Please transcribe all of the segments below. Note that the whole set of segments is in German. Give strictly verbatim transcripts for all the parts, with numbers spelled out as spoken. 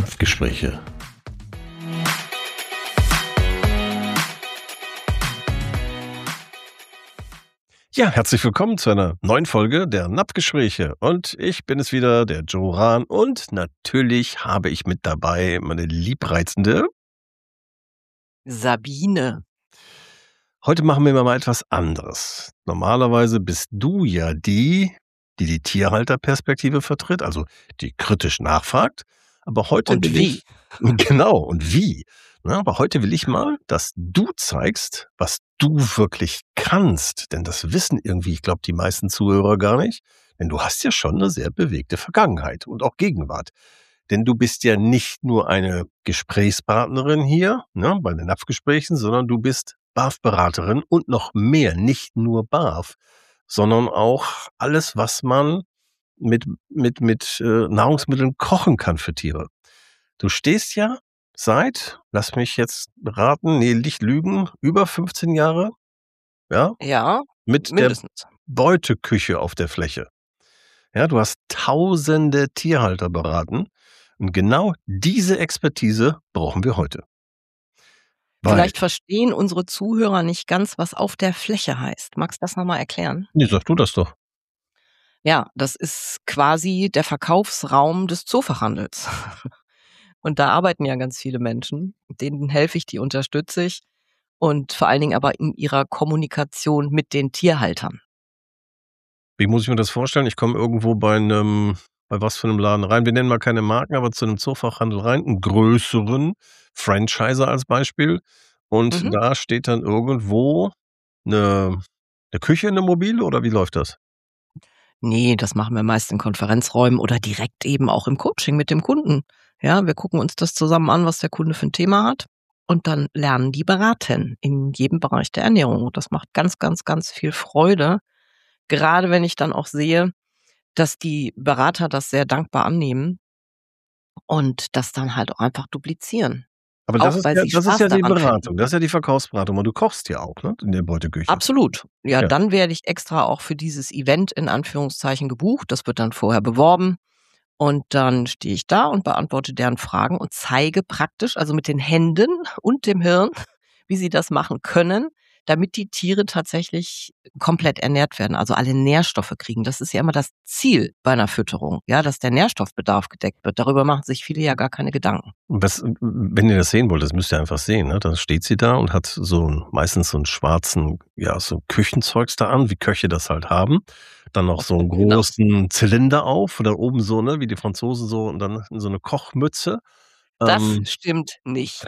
Napfgespräche. Ja, herzlich willkommen zu einer neuen Folge der Napfgespräche. Und ich bin es wieder, der Joran. Und natürlich habe ich mit dabei meine liebreizende Sabine. Heute machen wir mal etwas anderes. Normalerweise bist du ja die, die die Tierhalterperspektive vertritt, also die kritisch nachfragt. Aber heute Und will wie? ich, genau, und wie. Na, aber heute will ich mal, dass du zeigst, was du wirklich kannst. Denn das wissen irgendwie, ich glaube, die meisten Zuhörer gar nicht. Denn du hast ja schon eine sehr bewegte Vergangenheit und auch Gegenwart. Denn du bist ja nicht nur eine Gesprächspartnerin hier, ne, bei den Napfgesprächen, sondern du bist B A F-Beraterin und noch mehr, nicht nur B A F, sondern auch alles, was man mit, mit, mit äh, Nahrungsmitteln kochen kann für Tiere. Du stehst ja seit, lass mich jetzt raten, nee, nicht lügen, über fünfzehn Jahre, ja, Ja, mit der mindestens. Beuteküche auf der Fläche. Ja, du hast tausende Tierhalter beraten und genau diese Expertise brauchen wir heute. Weil, Vielleicht verstehen unsere Zuhörer nicht ganz, was auf der Fläche heißt. Magst du das nochmal erklären? nee, sag du das doch. Ja, das ist quasi der Verkaufsraum des Zoofachhandels. Und da arbeiten ja ganz viele Menschen. Denen helfe ich, die unterstütze ich. Und vor allen Dingen aber in ihrer Kommunikation mit den Tierhaltern. Wie muss ich mir das vorstellen? Ich komme irgendwo bei einem, bei was für einem Laden rein? Wir nennen mal keine Marken, aber zu einem Zoofachhandel rein, einen größeren Franchiser als Beispiel. Und Mhm. da steht dann irgendwo eine, eine Küche, eine mobile, oder wie läuft das? Nee, das machen wir meist in Konferenzräumen oder direkt eben auch im Coaching mit dem Kunden. Ja, wir gucken uns das zusammen an, was der Kunde für ein Thema hat. Und dann lernen die beraten in jedem Bereich der Ernährung. Und das macht ganz, ganz, ganz viel Freude. Gerade wenn ich dann auch sehe, dass die Berater das sehr dankbar annehmen und das dann halt auch einfach duplizieren. Aber das Auch ist weil ja, sie das ist Spaß ja die daran finden. Beratung, das ist ja die Verkaufsberatung. Und du kochst ja auch, ne, in der Beuteküche. Absolut. Ja, Ja. dann werde ich extra auch für dieses Event in Anführungszeichen gebucht. Das wird dann vorher beworben. Und dann stehe ich da und beantworte deren Fragen und zeige praktisch, also mit den Händen und dem Hirn, wie sie das machen können, damit die Tiere tatsächlich komplett ernährt werden, also alle Nährstoffe kriegen. Das ist ja immer das Ziel bei einer Fütterung, ja, dass der Nährstoffbedarf gedeckt wird. Darüber machen sich viele ja gar keine Gedanken. Und was, wenn ihr das sehen wollt, das müsst ihr einfach sehen, ne? Dann steht sie da und hat so ein, meistens so einen schwarzen, ja, so Küchenzeugs da an, wie Köche das halt haben. Dann noch so einen Genau. großen Zylinder auf, oder oben so, ne, wie die Franzosen so, und dann so eine Kochmütze. Das Ähm, stimmt nicht.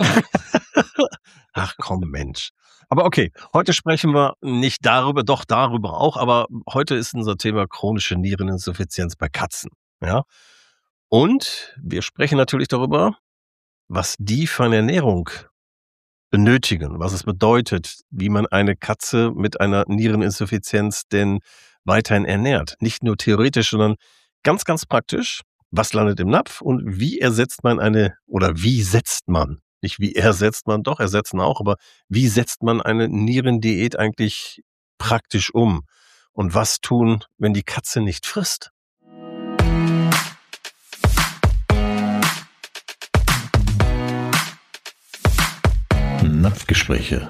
ach komm, Mensch. Aber okay, heute sprechen wir nicht darüber, doch darüber auch, aber heute ist unser Thema chronische Niereninsuffizienz bei Katzen. Ja. Und wir sprechen natürlich darüber, was die für eine Ernährung benötigen, was es bedeutet, wie man eine Katze mit einer Niereninsuffizienz denn weiterhin ernährt. Nicht nur theoretisch, sondern ganz, ganz praktisch. Was landet im Napf und wie ersetzt man eine, oder wie setzt man, nicht wie ersetzt man, doch ersetzen auch, aber wie setzt man eine Nierendiät eigentlich praktisch um? Und was tun, wenn die Katze nicht frisst? Napfgespräche.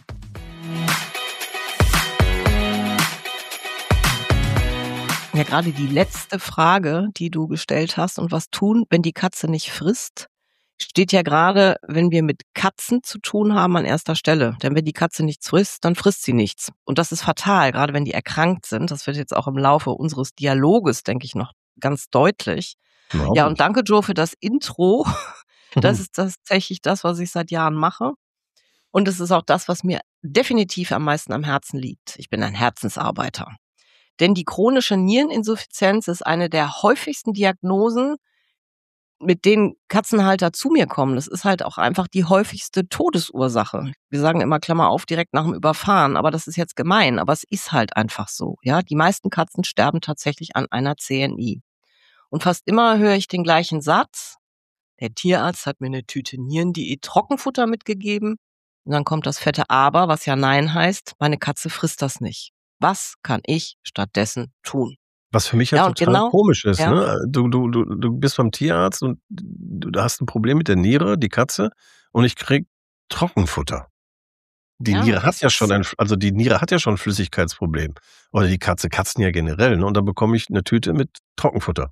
Ja, gerade die letzte Frage, die du gestellt hast, und was tun, wenn die Katze nicht frisst, steht ja gerade, wenn wir mit Katzen zu tun haben, an erster Stelle. Denn wenn die Katze nichts frisst, dann frisst sie nichts. Und das ist fatal, gerade wenn die erkrankt sind. Das wird jetzt auch im Laufe unseres Dialoges, denke ich, noch ganz deutlich. Ja, Ja, und danke, Joe, für das Intro. Das ist tatsächlich das, was ich seit Jahren mache. Und es ist auch das, was mir definitiv am meisten am Herzen liegt. Ich bin ein Herzensarbeiter. Denn die chronische Niereninsuffizienz ist eine der häufigsten Diagnosen, mit denen Katzenhalter zu mir kommen. Das ist halt auch einfach die häufigste Todesursache. Wir sagen immer, Klammer auf, direkt nach dem Überfahren. Aber das ist jetzt gemein. Aber es ist halt einfach so. Ja, die meisten Katzen sterben tatsächlich an einer C N I. Und fast immer höre ich den gleichen Satz. Der Tierarzt hat mir eine Tüte Nierendiät Trockenfutter mitgegeben. Und dann kommt das fette Aber, was ja Nein heißt. Meine Katze frisst das nicht. Was kann ich stattdessen tun? Was für mich ja Ja, und total genau komisch ist, ja. ne? Du du du du bist beim Tierarzt und du hast 'n Problem mit der Niere, die Katze, und ich kriege Trockenfutter. Die Ja, Niere hat das ja schon ist ein F also, die Niere hat ja schon 'n Flüssigkeitsproblem. Oder die Katze, Katzen ja generell, ne? Und dann bekomme ich 'ne Tüte mit Trockenfutter.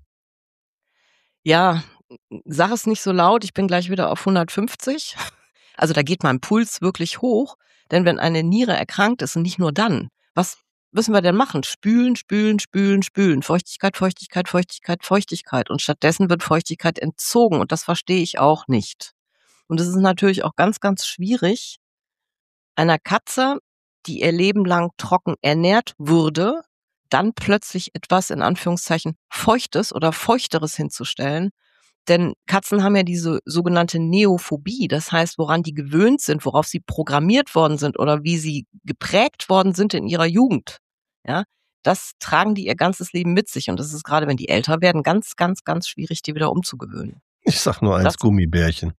Ja, sag es nicht so laut, ich bin gleich wieder auf hundertfünfzig. Also, da geht mein Puls wirklich hoch, denn wenn eine Niere erkrankt ist und nicht nur dann, was müssen wir denn machen? Spülen, spülen, spülen, spülen. Feuchtigkeit, Feuchtigkeit, Feuchtigkeit, Feuchtigkeit. Und stattdessen wird Feuchtigkeit entzogen und das verstehe ich auch nicht. Und es ist natürlich auch ganz, ganz schwierig, einer Katze, die ihr Leben lang trocken ernährt wurde, dann plötzlich etwas in Anführungszeichen Feuchtes oder Feuchteres hinzustellen. Denn Katzen haben ja diese sogenannte Neophobie, das heißt, woran die gewöhnt sind, worauf sie programmiert worden sind oder wie sie geprägt worden sind in ihrer Jugend, ja, das tragen die ihr ganzes Leben mit sich und das ist grade, wenn die älter werden, ganz, ganz, ganz schwierig, die wieder umzugewöhnen. Ich sage nur Das eins: Gummibärchen.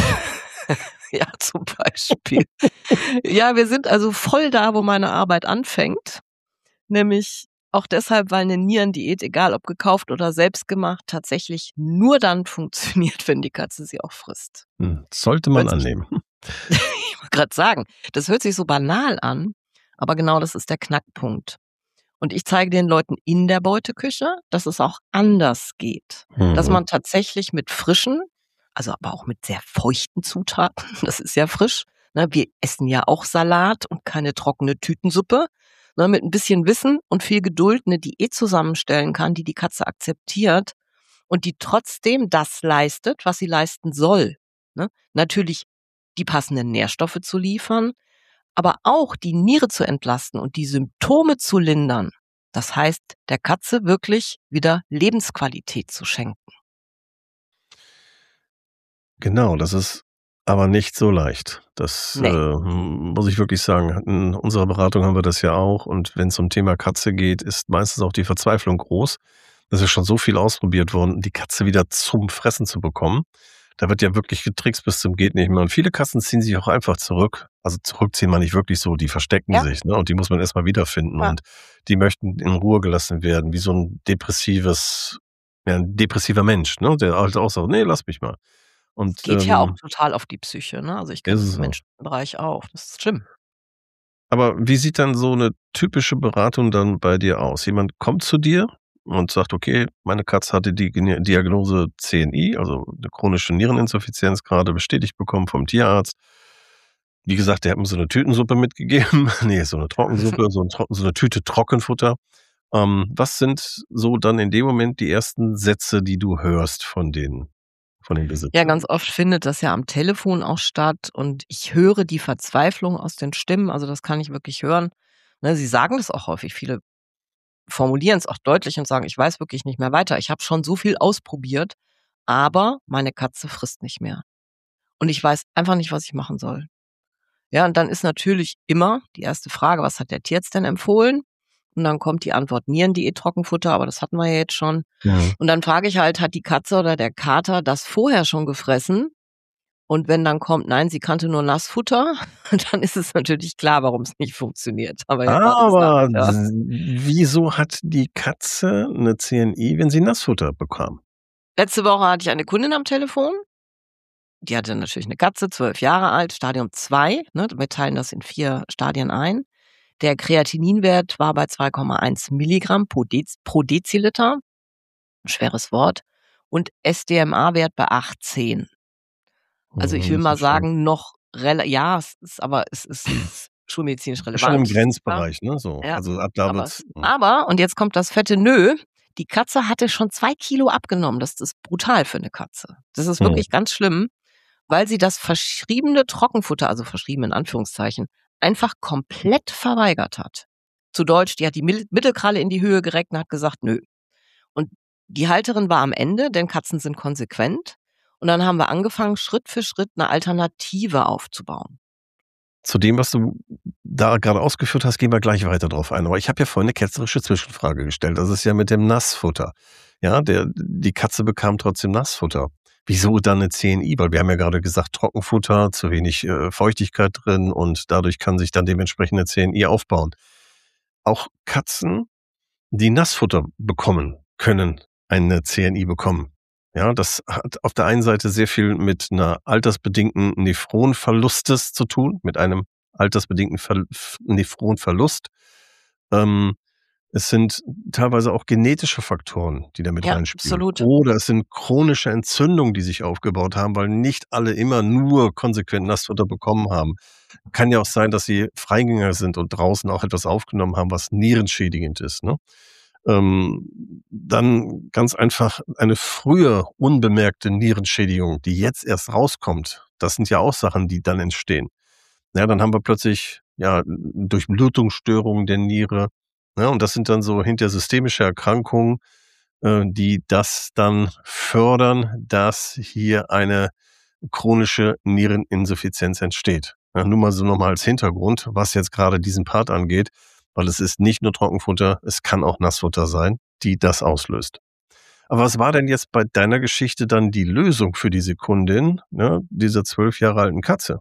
Ja, zum Beispiel. Ja, wir sind also voll da, wo meine Arbeit anfängt, nämlich auch deshalb, weil 'ne Nierendiät, egal ob gekauft oder selbstgemacht, tatsächlich nur dann funktioniert, wenn die Katze sie auch frisst. Hm, sollte man Hört sich annehmen. Ich wollte grad sagen, das hört sich so banal an, aber genau das ist der Knackpunkt. Und ich zeige den Leuten in der Beuteküche, dass es auch anders geht. Dass Mhm. man tatsächlich mit frischen, also aber auch mit sehr feuchten Zutaten, das ist ja frisch, ne? Wir essen ja auch Salat und keine trockene Tütensuppe, ne? Mit 'n bisschen Wissen und viel Geduld 'ne Diät zusammenstellen kann, die die Katze akzeptiert und die trotzdem das leistet, was sie leisten soll, ne? Natürlich die passenden Nährstoffe zu liefern, aber auch die Niere zu entlasten und die Symptome zu lindern. Das heißt, der Katze wirklich wieder Lebensqualität zu schenken. Genau, das ist aber nicht so leicht. Das, äh, Ne. m muss ich wirklich sagen. In unserer Beratung haben wir das ja auch und wenn's um Thema Katze geht, ist meistens auch die Verzweiflung groß. Es ist schon so viel ausprobiert worden, die Katze wieder zum Fressen zu bekommen. Da wird ja wirklich getrickst bis zum geht nicht mehr. Und viele Katzen ziehen sich auch einfach zurück. Also, zurückziehen meine ich wirklich so, die verstecken Ja. sich, ne, und die muss man erst mal wiederfinden Ja. und die möchten in Ruhe gelassen werden, wie so 'n depressives ja, 'n depressiver Mensch, ne, der halt auch sagt: „Ne, lass mich mal.“ Und, Geht ja auch ähm total auf die Psyche, ne? Also, ich kenne Ist das es im auch. menschlichen Bereich auch. Das ist schlimm. Aber wie sieht dann so 'ne typische Beratung dann bei dir aus? Jemand kommt zu dir und sagt: „Okay, meine Katze hatte die Gene Diagnose C-N-I, also 'ne chronische Niereninsuffizienz, grade bestätigt bekommen vom Tierarzt.“ Wie gesagt, der hat mir so 'ne Tütensuppe mitgegeben. Ne, so 'ne Trockensuppe, so 'n Tro so 'ne Tüte Trockenfutter. Ähm, was sind so dann in dem Moment die ersten Sätze, die du hörst von den von den Ja, Besitzern? ganz oft findet das ja am Telefon auch statt und ich höre die Verzweiflung aus den Stimmen, also, das kann ich wirklich hören. Ne, sie sagen das auch häufig. Viele formulieren's auch deutlich und sagen: „Ich weiß wirklich nicht mehr weiter. Ich habe schon so viel ausprobiert, aber meine Katze frisst nicht mehr. Und ich weiß einfach nicht, was ich machen soll.“ Ja, und dann ist natürlich immer die erste Frage: „Was hat der Tierarzt denn empfohlen?“ Und dann kommt die Antwort: „Nierendiät, Trockenfutter“, aber das hatten wir ja jetzt schon. Mhm. Und dann frage ich halt: „Hat die Katze oder der Kater das vorher schon gefressen?“ Und wenn dann kommt: „Nein, sie kannte nur Nassfutter“, dann ist es natürlich klar, warum's nicht funktioniert. Haben wir ja grade gesagt, Aber ja. s wieso hat die Katze 'ne C-N-I, wenn sie Nassfutter bekam? Letzte Woche hatte ich eine Kundin am Telefon. Die hatte natürlich 'ne Katze, zwölf Jahre alt, Stadium zwei, ne? Wir teilen das in vier Stadien ein. Der Kreatininwert war bei zwei Komma eins Milligramm pro Dez pro Deziliter. Schweres Wort. Und S-D-M-A-Wert bei achtzehn. Also, ich Mhm, will das mal ist schon sagen, noch rela ja, es ist aber es ist ist schulmedizinisch Ist schon im relevant, ist klar. Grenzbereich, ne, so. Ja, Also, ab da aber wird's es hm. aber und jetzt kommt das fette Nö, die Katze hatte schon zwei Kilo abgenommen. Das ist brutal für 'ne Katze. Das ist Mhm. wirklich ganz schlimm, weil sie das verschriebene Trockenfutter, also verschrieben in Anführungszeichen, einfach komplett verweigert hat. Zu Deutsch, die hat die Mil Mittelkralle in die Höhe gereckt und hat gesagt: „Nö.“ Und die Halterin war am Ende, denn Katzen sind konsequent. Und dann haben wir angefangen, Schritt für Schritt 'ne Alternative aufzubauen. Zu dem, was du da grade ausgeführt hast, gehen wir gleich weiter drauf ein. Aber ich habe ja vorhin 'ne ketzerische Zwischenfrage gestellt. Das ist ja mit dem Nassfutter. Ja, der die Katze bekam trotzdem Nassfutter. Wieso dann 'ne C-N-I? Weil wir haben ja grade gesagt, Trockenfutter, zu wenig, äh, Feuchtigkeit drin und dadurch kann sich dann dementsprechend 'ne C-N-I aufbauen. Auch Katzen die Nassfutter bekommen, können eine C N I bekommen. Ja, das hat auf der einen Seite sehr viel mit einer altersbedingten Nephronverlustes zu tun, mit einem altersbedingten Ver F Nephronverlust. Ähm, es sind teilweise auch genetische Faktoren, die da mit Ja, reinspielen. absolut. Oder es sind chronische Entzündungen, die sich aufgebaut haben, weil nicht alle immer nur konsequent Nassfutter bekommen haben. Kann ja auch sein, dass sie Freigänger sind und draußen auch etwas aufgenommen haben, was nierenschädigend ist, ne? Ähm, dann ganz einfach eine frühe unbemerkte Nierenschädigung, die jetzt erst rauskommt. Das sind ja auch Sachen, die dann entstehen. Ja, dann haben wir plötzlich, ja, Durchblutungsstörungen der Niere, ne? Und das sind dann so hinterher systemische Erkrankungen, äh, die das dann fördern, dass hier eine chronische Niereninsuffizienz entsteht. Ja, nur mal so noch mal als Hintergrund, was jetzt gerade diesen Part angeht, weil es ist nicht nur Trockenfutter, es kann auch Nassfutter sein, die das auslöst. Aber was war denn jetzt bei deiner Geschichte dann die Lösung für diese Kundin, ne, dieser zwölf Jahre alten Katze?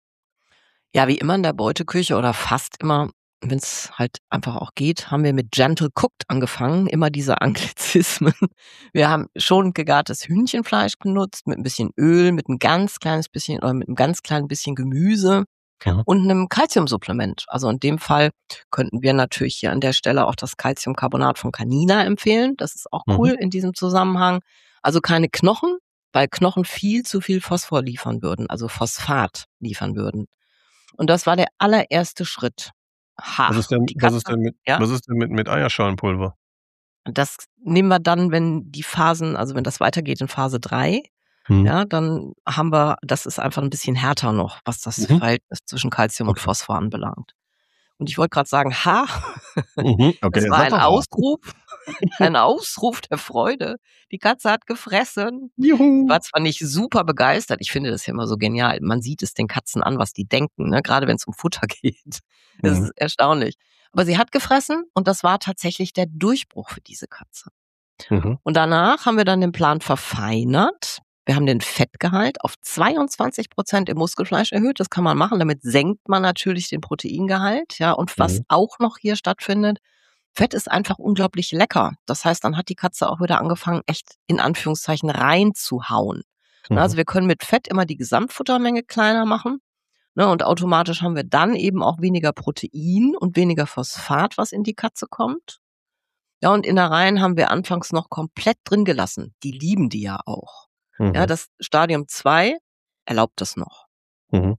Ja, wie immer in der Beuteküche oder fast immer, wenn es halt einfach auch geht, haben wir mit Gentle Cooked angefangen, immer diese Anglizismen. Wir haben schon gegartes Hühnchenfleisch genutzt mit ein bisschen Öl, mit ein ganz kleines bisschen oder mit 'nem ganz kleinen bisschen Gemüse Mhm. und 'nem Calciumsupplement. Also, in dem Fall könnten wir natürlich hier an der Stelle auch das Calciumcarbonat von Canina empfehlen. Das ist auch Mhm. cool in diesem Zusammenhang. Also, keine Knochen, weil Knochen viel zu viel Phosphor liefern würden, also Phosphat liefern würden. Und das war der allererste Schritt. Ha, Was ist denn die was ist Katze, denn mit ja? was ist denn mit mit Eierschalenpulver? Das nehmen wir dann, wenn die Phasen also, wenn das weitergeht in Phase drei, Mhm. ja, dann haben wir das ist einfach 'n bisschen härter noch, was das Mhm. Verhältnis zwischen Calcium und Okay. Phosphor anbelangt. Und ich wollte grad sagen: „Ha!“ Mhm. Okay, Es ja, war sag ein doch was. Ausruf ein Ausruf der Freude. Die Katze hat gefressen. Die Juhu. war zwar nicht super begeistert, ich finde das ja immer so genial. Man sieht es den Katzen an, was die denken, ne, grade wenn's um Futter geht. Es Mhm. ist erstaunlich. Aber sie hat gefressen und das war tatsächlich der Durchbruch für diese Katze. Mhm. Und danach haben wir dann den Plan verfeinert. Wir haben den Fettgehalt auf zweiundzwanzig Prozent im Muskelfleisch erhöht. Das kann man machen. Damit senkt man natürlich den Proteingehalt, ja. Und was Mhm. auch noch hier stattfindet, Fett ist einfach unglaublich lecker. Das heißt, dann hat die Katze auch wieder angefangen, echt in Anführungszeichen reinzuhauen. Ne, Mhm. also wir können mit Fett immer die Gesamtfuttermenge kleiner machen, ne, und automatisch haben wir dann eben auch weniger Protein und weniger Phosphat, was in die Katze kommt. Ja, und Innereien haben wir anfangs noch komplett drin gelassen. Die lieben die ja auch. Ja, Mhm. das Stadium zwei erlaubt das noch. Mhm.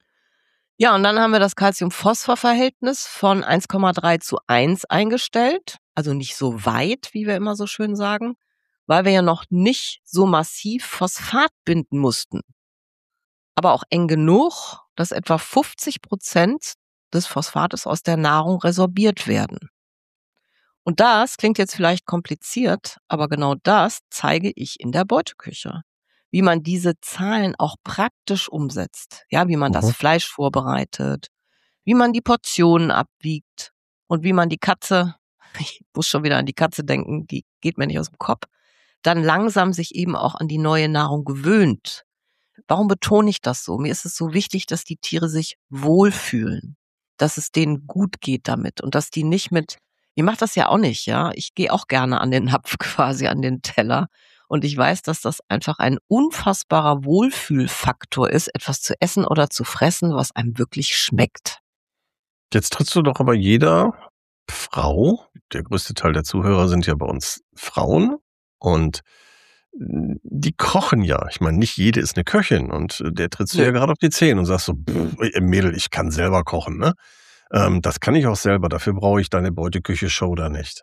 Ja, und dann haben wir das Calcium-Phosphor-Verhältnis von eins Komma drei zu eins eingestellt. Also nicht so weit, wie wir immer so schön sagen, weil wir ja noch nicht so massiv Phosphat binden mussten. Aber auch eng genug, dass etwa fünfzig Prozent des Phosphates aus der Nahrung resorbiert werden. Und das klingt jetzt vielleicht kompliziert, aber genau das zeige ich in der Beuteküche. Wie man diese Zahlen auch praktisch umsetzt. Ja, wie man das Mhm. Fleisch vorbereitet, wie man die Portionen abwiegt und wie man die Katze, ich muss schon wieder an die Katze denken, die geht mir nicht aus dem Kopf, dann langsam sich eben auch an die neue Nahrung gewöhnt. Warum betone ich das so? Mir ist es so wichtig, dass die Tiere sich wohlfühlen, dass es denen gut geht damit und dass die nicht mit ich mache das ja auch nicht, ja. Ich gehe auch gerne an den Napf quasi, an den Teller. Und ich weiß, dass das einfach ein unfassbarer Wohlfühlfaktor ist, etwas zu essen oder zu fressen, was einem wirklich schmeckt. Jetzt trittst du doch aber jeder Frau, der größte Teil der Zuhörer sind ja bei uns Frauen und, hm, die kochen ja. Ich meine, nicht jede ist 'ne Köchin und, äh, der trittst du Nö. ja grad auf die Zehen und sagst so: „Ey Mädel, ich kann selber kochen, ne? Ähm, das kann ich auch selber, dafür brauche ich deine Beuteküche-Show da nicht.“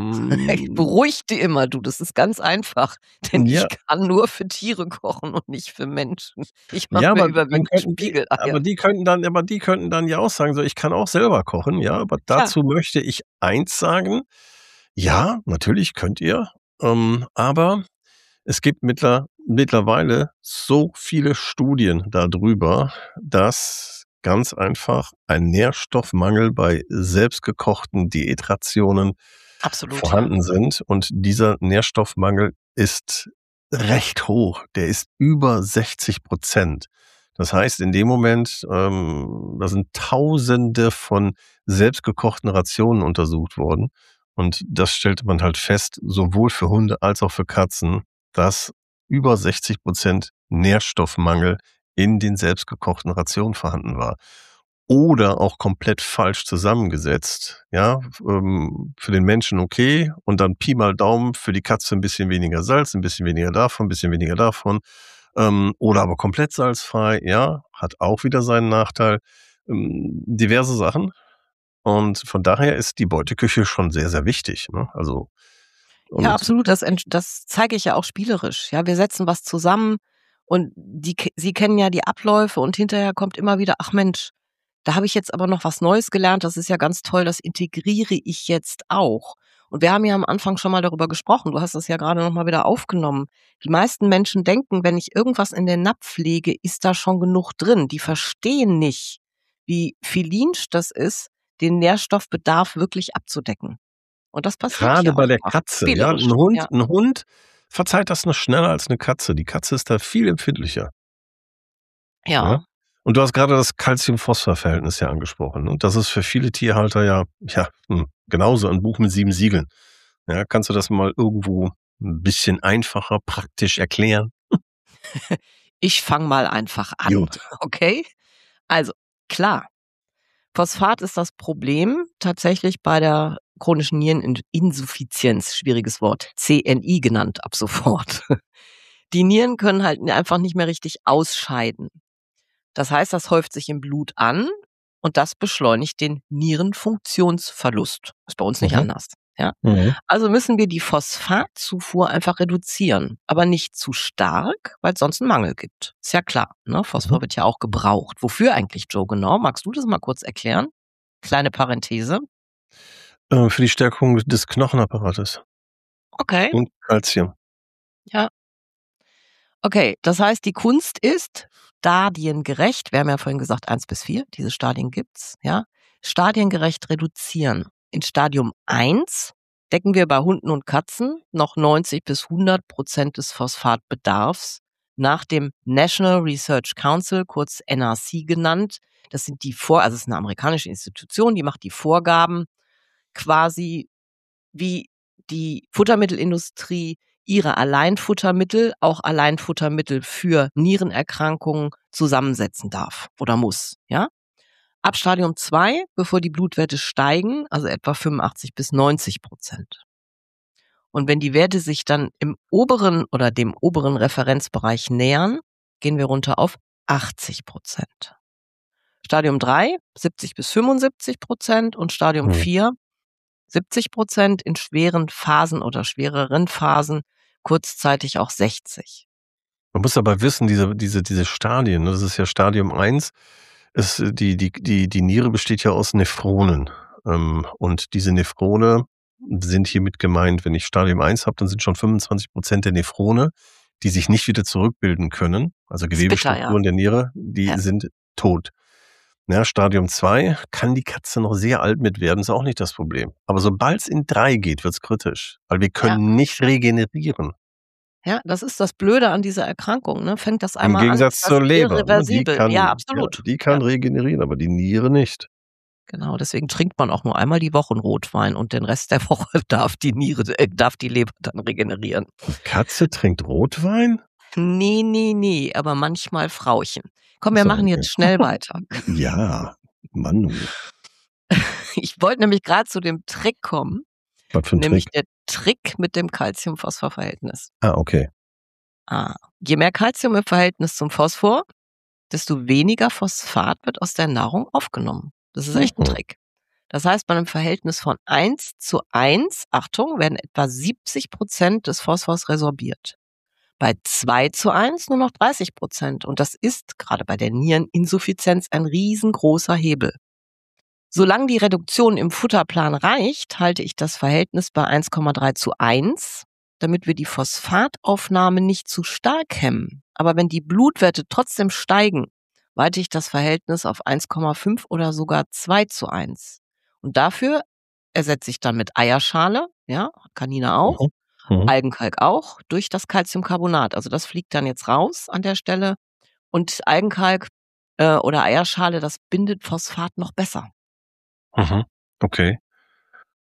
Hm, Beruhig dich immer, du, das ist ganz einfach, denn ich ja, kann nur für Tiere kochen und nicht für Menschen. Ich mache ja, mir aber dann überwiegend könnten die aber Spiegeleier. die könnten dann aber die könnten dann ja auch sagen, so: „Ich kann auch selber kochen“, ja? Aber Klar, dazu möchte ich eins sagen: Ja, natürlich könnt ihr, ähm, aber es gibt mittler mittlerweile so viele Studien dadrüber, dass ganz einfach ein Nährstoffmangel bei selbstgekochten Diätrationen absolut, ja. vorhanden sind und dieser Nährstoffmangel ist recht hoch. Der ist über sechzig Prozent. Das heißt, in dem Moment, ähm, da sind Tausende von selbstgekochten Rationen untersucht worden Und das stellte man halt fest, sowohl für Hunde als auch für Katzen, dass über sechzig Prozent Nährstoffmangel in den selbstgekochten Rationen vorhanden war. Oder auch komplett falsch zusammengesetzt, ja, ähm, für den Menschen okay und dann Pi mal Daumen für die Katze 'n bisschen weniger Salz, 'n bisschen weniger davon, bisschen weniger davon, ähm, oder aber komplett salzfrei, ja, hat auch wieder seinen Nachteil. Ähm, diverse Sachen und von daher ist die Beuteküche schon sehr, sehr wichtig, ne? Also Ja, und absolut, das ent das zeige ich ja auch spielerisch. Ja, wir setzen was zusammen und die ke sie kennen ja die Abläufe und hinterher kommt immer wieder: „Ach Mensch, da habe ich jetzt aber noch was Neues gelernt, das ist ja ganz toll, das integriere ich jetzt auch.“ Und wir haben ja am Anfang schon mal darüber gesprochen, du hast es ja grade noch mal wieder aufgenommen. Die meisten Menschen denken, wenn ich irgendwas in den Napf lege, ist da schon genug drin. Die verstehen nicht, wie Felinsch das ist, den Nährstoffbedarf wirklich abzudecken. Und das passiert Grade hier bei auch der mal, Katze, ja? spielerisch, 'N Hund ja. 'n Hund verzeiht das noch schneller als 'ne Katze. Die Katze ist da viel empfindlicher. Ja? Ja. Und du hast grade das Calcium-Phosphor-Verhältnis ja angesprochen und das ist für viele Tierhalter ja ja, hm, genauso ein Buch mit sieben Siegeln. Ja, kannst du das mal irgendwo 'n bisschen einfacher praktisch erklären? Ich fange mal einfach an, Gut. okay? Also, klar, Phosphat ist das Problem tatsächlich bei der chronischen Nierenind Insuffizienz, schwieriges Wort, C N I genannt ab sofort. Die Nieren können halt einfach nicht mehr richtig ausscheiden. Das heißt, das häuft sich im Blut an und das beschleunigt den Nierenfunktionsverlust. Ist bei uns nicht Mhm. anders, ja? Mhm. Also müssen wir die Phosphatzufuhr einfach reduzieren, aber nicht zu stark, weil's sonst 'n Mangel gibt. Ist ja klar, ne? Mhm. Phosphor wird ja auch gebraucht. Wofür eigentlich, Joe, genau? Magst du das mal kurz erklären? Kleine Parenthese. Äh, für die Stärkung des Knochenapparates. Okay. Und Calcium. Ja. Okay, das heißt, die Kunst ist stadiengerecht wir haben ja vorhin gesagt eins bis vier, diese Stadien gibt's, ja? Stadiengerecht reduzieren. In Stadium eins decken wir bei Hunden und Katzen noch neunzig bis hundert Prozent des Phosphatbedarfs nach dem National Research Council, kurz N R C genannt. Das sind die Vor also, es ist 'ne amerikanische Institution, die macht die Vorgaben quasi, wie die Futtermittelindustrie ihre Alleinfuttermittel, auch Alleinfuttermittel für Nierenerkrankungen zusammensetzen darf oder muss, ja? Ab Stadium zwei, bevor die Blutwerte steigen, also etwa fünfundachtzig bis neunzig Prozent. Und wenn die Werte sich dann im oberen oder dem oberen Referenzbereich nähern, gehen wir runter auf achtzig Prozent. Stadium drei, siebzig bis fünfundsiebzig Prozent und Stadium Mhm. vier, siebzig Prozent, in schweren Phasen oder schwereren Phasen kurzzeitig auch sechzig. Man muss aber wissen, diese diese diese Stadien, ne, das ist ja Stadium eins, ist die die die die Niere besteht ja aus Nephronen. Ähm, und diese Nephrone sind hiermit gemeint, wenn ich Stadium eins habe, dann sind schon fünfundzwanzig Prozent der Nephrone, die sich nicht wieder zurückbilden können, also Ist bitter, ja. Gewebestrukturen der Niere, die Ja. sind tot. Ja, Stadium zwei kann die Katze noch sehr alt mit werden, ist auch nicht das Problem. Aber sobald's in drei geht, wird's kritisch, weil wir Ja. können nicht regenerieren. Ja, das ist das Blöde an dieser Erkrankung, ne? Fängt das Im einmal an, Gegensatz ist das zur Leber, ne? Die irreversibel. Ja, kann ja, absolut. die Ja. kann regenerieren, aber die Niere nicht. Genau, deswegen trinkt man auch nur einmal die Woche 'n Rotwein und den Rest der Woche darf die Niere äh, darf die Leber dann regenerieren. Die Katze trinkt Rotwein? Ne, ne, ne, aber manchmal Frauchen. Komm, Ach wir so, machen okay. jetzt schnell weiter. Ja, Manu. Ich wollte nämlich grad zu dem Trick kommen, Was für 'n nämlich Trick? der Trick mit dem Calcium-Phosphor-Verhältnis. Ah, okay. Ah, je mehr Calcium im Verhältnis zum Phosphor, desto weniger Phosphat wird aus der Nahrung aufgenommen. Das ist echt 'n Mhm. Trick. Das heißt, bei 'nem Verhältnis von eins zu eins, Achtung, werden etwa siebzig Prozent des Phosphors resorbiert. Bei zwei zu eins nur noch dreißig Prozent und das ist grade bei der Niereninsuffizienz ein riesengroßer Hebel. Solange die Reduktion im Futterplan reicht, halte ich das Verhältnis bei eins Komma drei zu eins, damit wir die Phosphataufnahme nicht zu stark hemmen. Aber wenn die Blutwerte trotzdem steigen, weite ich das Verhältnis auf eins Komma fünf oder sogar zwei zu eins. Und dafür ersetze ich dann mit Eierschale, ja, Canina auch, Mhm, mhm. Algenkalk auch, durch das Calciumcarbonat. Also, das fliegt dann jetzt raus an der Stelle und Algenkalk, äh, oder Eierschale, das bindet Phosphat noch besser. Mhm, okay.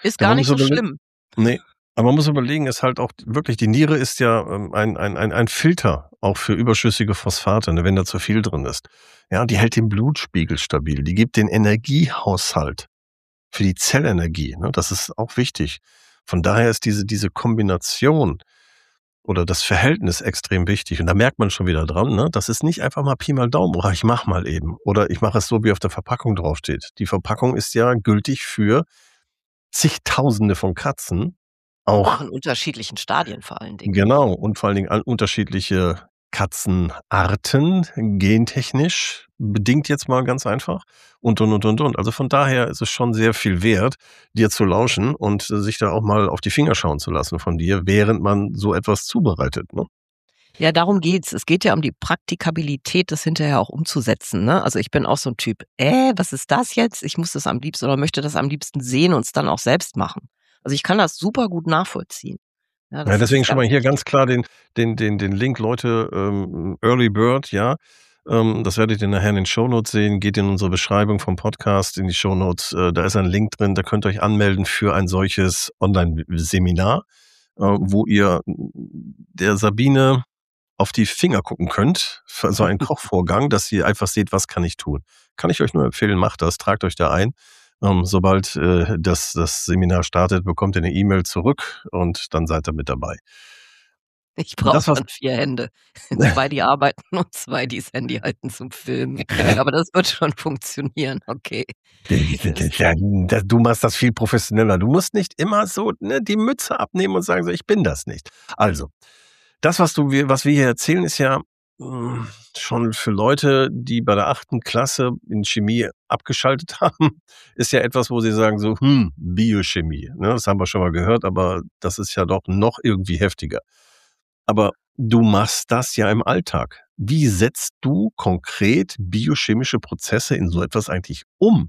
Ist Ja, gar man nicht muss so überle schlimm. ne, aber man muss überlegen, ist halt auch wirklich die Niere ist ja, ähm, ein ein ein ein Filter auch für überschüssige Phosphate, ne, wenn da zu viel drin ist. Ja, die hält den Blutspiegel stabil, die gibt den Energiehaushalt für die Zellenergie, ne? Das ist auch wichtig. Von daher ist diese diese Kombination oder das Verhältnis extrem wichtig. Und da merkt man schon wieder dran, ne? Das ist nicht einfach mal Pi mal Daumen, oder ich mache mal eben oder ich mache es so, wie auf der Verpackung draufsteht. Die Verpackung ist ja gültig für Zigtausende von Katzen, Und auch auch in unterschiedlichen Stadien vor allen Dingen. genau, und vor allen Dingen all unterschiedliche Katzenarten, gentechnisch bedingt jetzt mal ganz einfach und, und, und, und, und. Also, von daher ist es schon sehr viel wert, dir zu lauschen und äh, sich da auch mal auf die Finger schauen zu lassen von dir, während man so etwas zubereitet, ne? Ja, darum geht's. Es geht ja um die Praktikabilität, das hinterher auch umzusetzen, ne? Also, ich bin auch so 'n Typ: „Äh, was ist das jetzt? Ich muss das am liebsten oder möchte das am liebsten sehen und es dann auch selbst machen.“ Also, ich kann das super gut nachvollziehen. Ja, Ja, das ist deswegen schon ganz mal hier wichtig. ganz klar den den den den Link, Leute, ähm, Early Bird, ja, ähm, das werdet ihr nachher in den Shownotes sehen. Geht in unsere Beschreibung vom Podcast in die Shownotes, äh, da ist ein Link drin, da könnt ihr euch anmelden für ein solches Online-Seminar, äh, wo ihr der Sabine auf die Finger gucken könnt für so einen Kochvorgang, dass ihr einfach seht, was kann ich tun. Kann ich euch nur empfehlen, macht das, tragt euch da ein. Ähm, sobald, äh, das das Seminar startet, bekommt ihr 'ne E-Mail zurück und dann seid ihr mit dabei. Ich brauche Das, was dann vier Hände. zwei, die arbeiten und zwei, die das Handy halten zum Filmen. Aber das wird schon funktionieren, okay. Das Du machst das viel professioneller. Du musst nicht immer so, ne, die Mütze abnehmen und sagen so: „Ich bin das nicht.“ Also, das, was du wir was wir hier erzählen, ist ja, hm, schon für Leute, die bei der achten Klasse in Chemie abgeschaltet haben, ist ja etwas, wo sie sagen so: „Hm, Biochemie“, ne? Das haben wir schon mal gehört, aber das ist ja doch noch irgendwie heftiger. Aber du machst das ja im Alltag. Wie setzt du konkret biochemische Prozesse in so etwas eigentlich um?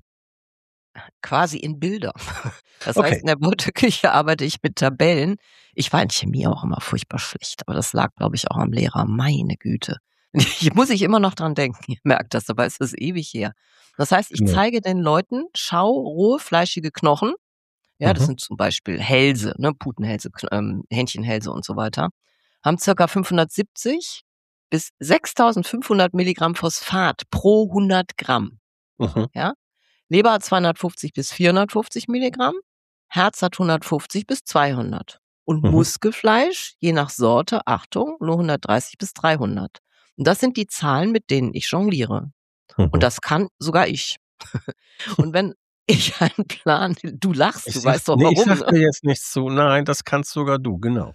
quasi in Bilder. Das heißt, Okay. in der Beuteküche arbeite ich mit Tabellen. Ich war in Chemie auch immer furchtbar schlecht, aber das lag, glaube ich, auch am Lehrer. Meine Güte. Ich muss ich immer noch dran denken. Ihr merkt das, dabei ist das ewig her. Das heißt, ich Genau. zeige den Leuten, schau rohe fleischige Knochen. Ja, das Mhm. sind zum Beispiel Hälse, ne, Putenhälse, Kn ähm, Hähnchenhälse und so weiter. Haben circa fünfhundertsiebzig bis sechstausendfünfhundert Milligramm Phosphat pro hundert Gramm. Mhm. Ja? Leber hat zweihundertfünfzig bis vierhundertfünfzig Milligramm, Herz hat hundertfünfzig bis zweihundert und Mhm. Muskelfleisch, je nach Sorte, Achtung, nur hundertdreißig bis dreihundert. Und das sind die Zahlen, mit denen ich jongliere. Und Mhm. das kann sogar ich. Und wenn ich einen Plan du lachst, Ich du sage weißt doch ne, ich warum, sage ne? dir jetzt nichts zu. Nein, das kannst sogar du, genau.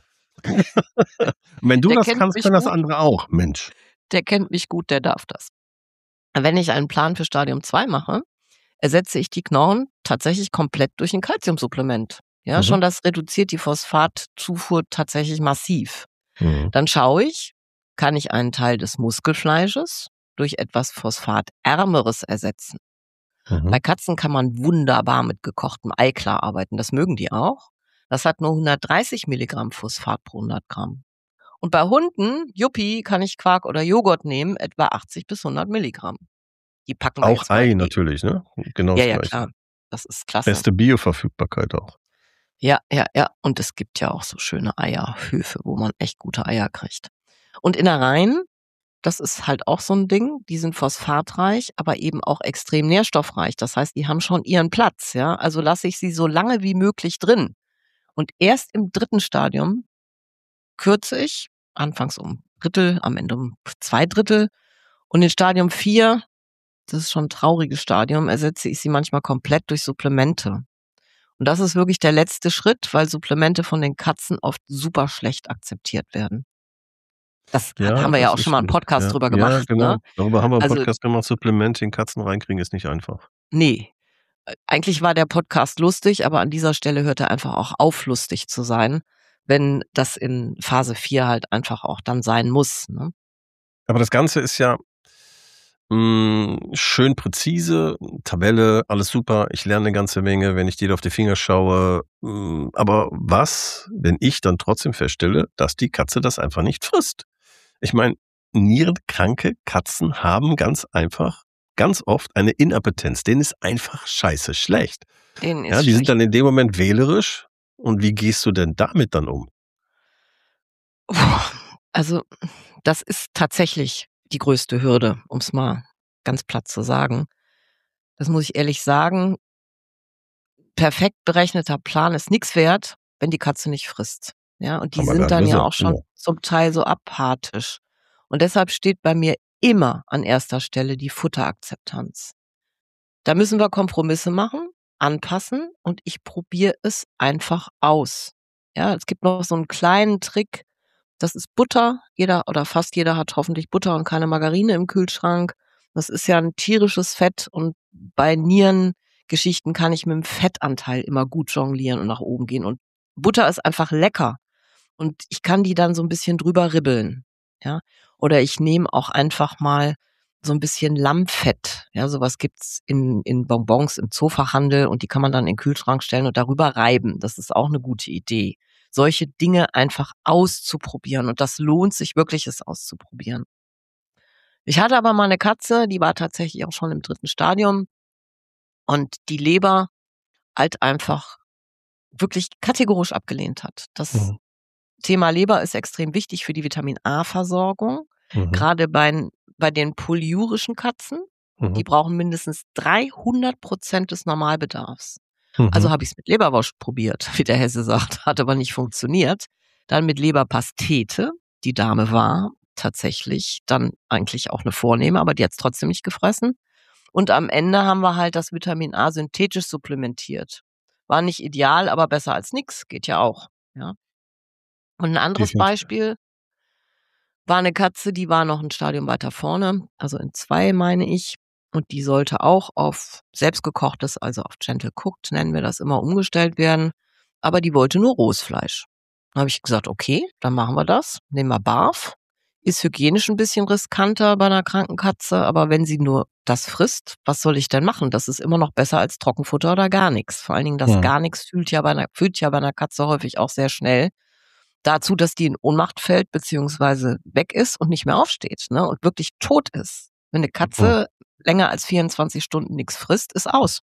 Und wenn du Der das kennt kannst, mich können das gut, andere auch, Mensch. der kennt mich gut, der darf das. Wenn ich einen Plan für Stadium zwei mache, ersetze ich die Knochen tatsächlich komplett durch 'n Kalziumsupplement. Ja, Mhm. schon das reduziert die Phosphatzufuhr tatsächlich massiv. Mhm. Dann schaue ich, kann ich einen Teil des Muskelfleisches durch etwas Phosphatärmeres ersetzen. Mhm. Bei Katzen kann man wunderbar mit gekochtem Eiklar arbeiten, das mögen die auch. Das hat nur hundertdreißig Milligramm Phosphat pro hundert Gramm. Und bei Hunden, Juppie, kann ich Quark oder Joghurt nehmen, etwa achtzig bis hundert Milligramm. Die packen wir Auch jetzt mal Ei in die natürlich, ne? Genau ja, das ja, Gleiche. klar, das ist klasse. Beste Bioverfügbarkeit auch. Ja, ja, ja. Und es gibt ja auch so schöne Eierhöfe, wo man echt gute Eier kriegt. Und Innereien, das ist halt auch so 'n Ding, die sind phosphatreich, aber eben auch extrem nährstoffreich. Das heißt, die haben schon ihren Platz, ja? Also lasse ich sie so lange wie möglich drin. Und erst im dritten Stadium kürze ich, anfangs um Drittel, am Ende um zwei Drittel. Und in Stadium vier, das ist schon 'n trauriges Stadium, ersetze ich sie manchmal komplett durch Supplemente. Und das ist wirklich der letzte Schritt, weil Supplemente von den Katzen oft super schlecht akzeptiert werden. Das ha Ja, haben wir ja das auch schon ist mal 'n so. Podcast Ja, drüber ja, gemacht, ne? genau. Darüber haben wir 'n Also, Podcast gemacht. Supplemente in Katzen reinkriegen ist nicht einfach. ne, äh, eigentlich war der Podcast lustig, aber an dieser Stelle hört er einfach auch auf, lustig zu sein, wenn das in Phase vier halt einfach auch dann sein muss, ne? Aber das Ganze ist ja, hm, schön präzise, Tabelle, alles super. Ich lerne 'ne ganze Menge, wenn ich dir auf die Finger schaue. Hm, aber was, wenn ich dann trotzdem feststelle, dass die Katze das einfach nicht frisst? Ich meine, nierenkranke Katzen haben ganz einfach ganz oft eine Inappetenz. Denen ist einfach scheiße schlecht. Denen Ja, ist die sind schlecht. dann in dem Moment wählerisch. Und wie gehst du denn damit dann um? Also, das ist tatsächlich die größte Hürde, um's mal ganz platt zu sagen. Das muss ich ehrlich sagen. Perfekt berechneter Plan ist nix wert, wenn die Katze nicht frisst. Ja, und die Haben wir sind gerade dann ja gesagt, auch schon genau. zum Teil so apathisch. Und deshalb steht bei mir immer an erster Stelle die Futterakzeptanz. Da müssen wir Kompromisse machen, anpassen und ich probiere es einfach aus. Ja, es gibt noch so 'n kleinen Trick, das ist Butter. Jeder oder fast jeder hat hoffentlich Butter und keine Margarine im Kühlschrank. Das ist ja 'n tierisches Fett und bei Nierengeschichten kann ich mit'm Fettanteil immer gut jonglieren und nach oben gehen. Und Butter ist einfach lecker und ich kann die dann so 'n bisschen drüber ribbeln, ja? Oder ich nehme auch einfach mal so 'n bisschen Lammfett. Ja, so was gibt's in in Bonbons im Zoofachhandel und die kann man dann in 'n Kühlschrank stellen und darüber reiben. Das ist auch 'ne gute Idee. Solche Dinge einfach auszuprobieren und das lohnt sich wirklich, es auszuprobieren. Ich hatte aber mal 'ne Katze, die war tatsächlich auch schon im dritten Stadium und die Leber halt einfach wirklich kategorisch abgelehnt hat. Das Mhm. Thema Leber ist extrem wichtig für die Vitamin-A-Versorgung, Mhm. grade bein bei den polyurischen Katzen. Mhm. Die brauchen mindestens dreihundert Prozent des Normalbedarfs. Also Mhm. habe ich's mit Leberwurst probiert, wie der Hesse sagt, hat aber nicht funktioniert. Dann mit Leberpastete. Die Dame war tatsächlich dann eigentlich auch 'ne Vornehme, aber die hat's trotzdem nicht gefressen. Und am Ende haben wir halt das Vitamin A synthetisch supplementiert. War nicht ideal, aber besser als nix, geht ja auch, ja? Und 'n anderes Definitiv. Beispiel war 'ne Katze, die war noch 'n Stadium weiter vorne, also in zwei, meine ich. Und die sollte auch auf selbstgekochtes, also auf Gentle Cooked, nennen wir das immer, umgestellt werden, aber die wollte nur rohes Fleisch. Dann habe ich gesagt: „Okay, dann machen wir das. Nehmen wir Barf.“ Ist hygienisch 'n bisschen riskanter bei 'ner kranken Katze, aber wenn sie nur das frisst, was soll ich denn machen? Das ist immer noch besser als Trockenfutter oder gar nix. Vor allen Dingen das Mhm. gar nix fühlt ja bei 'ner führt ja bei 'ner Katze häufig auch sehr schnell dazu, dass die in Ohnmacht fällt beziehungsweise weg ist und nicht mehr aufsteht, ne, und wirklich tot ist. Wenn 'ne Mhm. Katze länger als vierundzwanzig Stunden nix frisst, ist aus.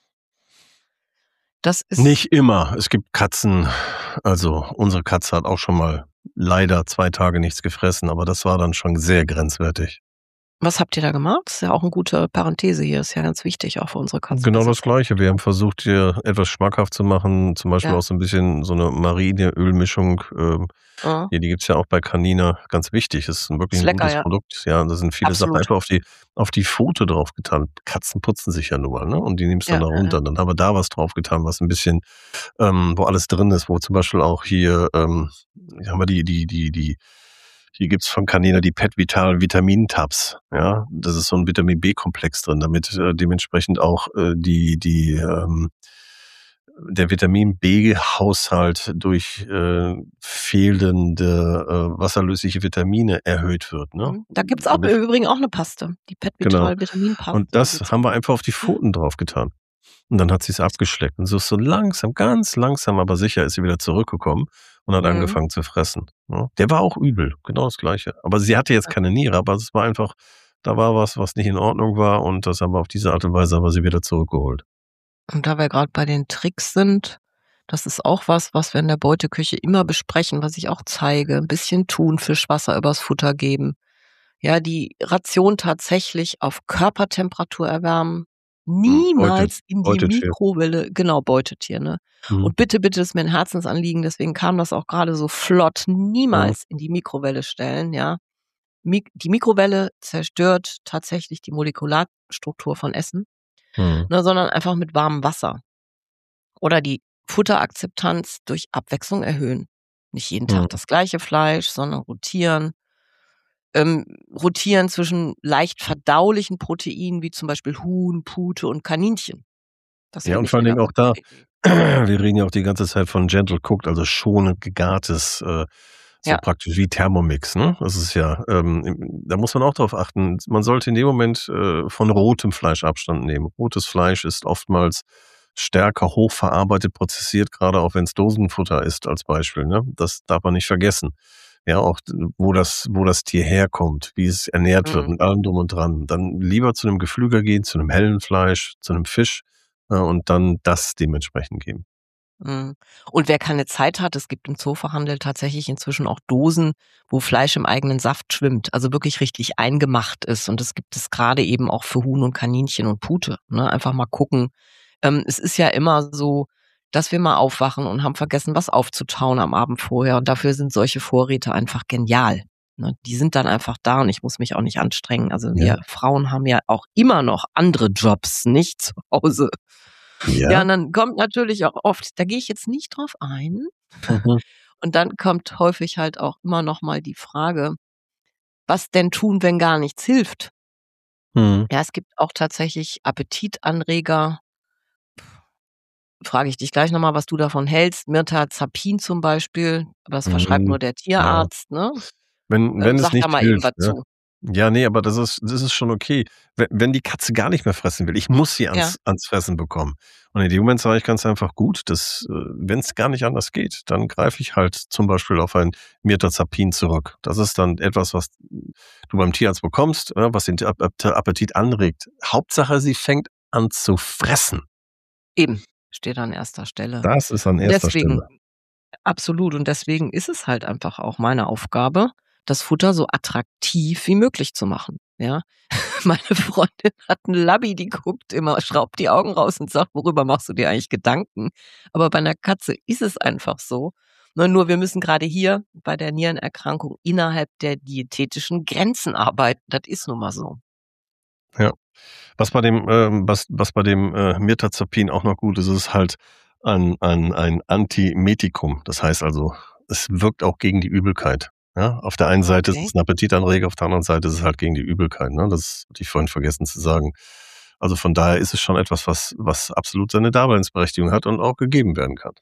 Das ist Nicht immer. Es gibt Katzen also unsere Katze hat auch schon mal leider zwei Tage nichts gefressen, aber das war dann schon sehr grenzwertig. Was habt ihr da gemacht? Ist ja auch 'n gute Parenthese hier, ist ja ganz wichtig auch für unsere Katzen, Genau dass sie das Gleiche. Wir haben versucht, ihr etwas schmackhaft zu machen, zum Beispiel Ja. auch so 'n bisschen so 'ne Marineölmischung. Ähm, Mhm. ja, die gibt's ja auch bei Canina, ganz wichtig. Ist 'n wirklich Ist 'n lecker, gutes ja. Produkt. Ja, da sind viele Sachen Absolut. einfach auf die auf die Pfote draufgetan. Katzen putzen sich ja nun mal, ne, und die neben's dann Ja, da ja, ja. runter. Dann haben wir da was draufgetan, was 'n bisschen ähm, wo alles drin ist, wo zum Beispiel auch hier, ähm hier haben wir die die die die hier gibt's von Canina die Pet Vital Vitamin-Tabs, ja? Das ist so 'n Vitamin-B-Komplex drin, damit, äh, dementsprechend auch, äh, die die, ähm der Vitamin-B-Haushalt durch, äh, fehlende, äh, wasserlösliche Vitamine erhöht wird, ne? Mhm. Da gibt's auch im Damit Übrigen auch 'ne Paste, die Pet Genau. Vital Und Vitaminpaste, das die ist haben auch wir gut. einfach auf die Pfoten draufgetan. Und dann hat sie's abgeschleckt. Und so so langsam, ganz langsam, aber sicher ist sie wieder zurückgekommen und hat Mhm. angefangen zu fressen, ne? Der war auch übel, genau das Gleiche. Aber sie hatte jetzt Ja. keine Niere, aber es war einfach da war was, was nicht in Ordnung war und das haben wir auf diese Art und Weise haben wir sie wieder zurückgeholt. Und da wir grad bei den Tricks sind, das ist auch was, was wir in der Beuteküche immer besprechen, was ich auch zeige. 'N bisschen Thunfischwasser übers Futter geben. Ja, die Ration tatsächlich auf Körpertemperatur erwärmen. Mhm, Beute Niemals in die Beutetier. Mikrowelle genau, Beutetier, ne? Mhm. Und bitte, bitte, ist mir 'n Herzensanliegen, deswegen kam das auch grade so flott, Mhm. niemals in die Mikrowelle stellen, ja? Mik die Mikrowelle zerstört tatsächlich die Molekularstruktur von Essen, Mhm. ne, sondern einfach mit warmem Wasser. Oder die Futterakzeptanz durch Abwechslung erhöhen. Nicht jeden Tag Mhm. das gleiche Fleisch, sondern rotieren. Ähm, rotieren zwischen leicht verdaulichen Proteinen, wie zum Beispiel Huhn, Pute und Kaninchen. Das Ja, finde und ich vor 'ne allen Dingen ganz auch da gute Idee. wir reden ja auch die ganze Zeit von Gentle Cooked, also schonend gegartes, äh, so Ja. praktisch wie Thermomix, ne? Das ist ja, ähm im da muss man auch drauf achten. Man sollte in dem Moment, äh, von rotem Fleisch Abstand nehmen. Rotes Fleisch ist oftmals stärker hochverarbeitet, prozessiert, grade auch wenn's Dosenfutter ist als Beispiel, ne? Das darf man nicht vergessen. Ja, auch d wo das wo das Tier herkommt, wie es ernährt wird Mhm. mit allem drum und dran. Dann lieber zu 'nem Geflügel gehen, zu 'nem hellen Fleisch, zu 'nem Fisch, äh, und dann das dementsprechend geben. Mhm. Und wer keine Zeit hat, es gibt im Zoofachhandel tatsächlich inzwischen auch Dosen, wo Fleisch im eigenen Saft schwimmt, also wirklich richtig eingemacht ist. Und das gibt es grade eben auch für Huhn und Kaninchen und Pute, ne? Einfach mal gucken. Ähm, es ist ja immer so, dass wir mal aufwachen und haben vergessen, was aufzutauen am Abend vorher. Und dafür sind solche Vorräte einfach genial, ne? Die sind dann einfach da und ich muss mich auch nicht anstrengen. Also, Ja. wir Frauen haben ja auch immer noch andere Jobs, nicht zu Hause. Ja, Ja? und dann kommt natürlich auch oft da gehe ich jetzt nicht drauf ein. Mhm. Und dann kommt häufig halt auch immer noch mal die Frage: „Was denn tun, wenn gar nichts hilft?“ Mhm. Ja, es gibt auch tatsächlich Appetitanreger. Frage ich dich gleich noch mal, was du davon hältst. Mirtazapin zum Beispiel, aber das verschreibt Mhm. nur der Ja. Tierarzt, ne? Wenn Ähm, wenn es sag da nicht mal eben hilft, was ne? zu. Ja, ne, aber das ist das ist schon okay. We wenn die Katze gar nicht mehr fressen will, ich muss sie Ja. ans ans Fressen bekommen. Und in dem Moment sage ich ganz einfach: „Gut, das äh, wenn's gar nicht anders geht, dann greife ich halt zum Beispiel auf ein Mirtazapin zurück.“ Das ist dann etwas, was du beim Tierarzt bekommst, äh, was den T Ap Ap Appetit anregt. Hauptsache, sie fängt an zu fressen. Eben, steht an erster Stelle. Das ist an Und erster deswegen Stelle. absolut, und deswegen ist es halt einfach auch meine Aufgabe, das Futter so attraktiv wie möglich zu machen, ja? Meine Freundin hat 'n Labby, die guckt immer schraubt die Augen raus und sagt: „Worüber machst du dir eigentlich Gedanken?“ Aber bei 'ner Katze ist es einfach so, ne? Nur wir müssen grade hier bei der Nierenerkrankung innerhalb der diätetischen Grenzen arbeiten. Das ist nun mal so. Ja. Was bei dem ähm, was was bei dem, äh, Mirtazapin auch noch gut ist, ist halt ein ein ein Antiemetikum. Das heißt also, es wirkt auch gegen die Übelkeit, ja? Auf der einen Seite ist Okay. es 'n Appetitanreger, auf der anderen Seite ist es halt gegen die Übelkeit, ne? Das hatte ich vorhin vergessen zu sagen. Also, von daher ist es schon etwas, was was absolut seine Daseinsberechtigung hat und auch gegeben werden kann.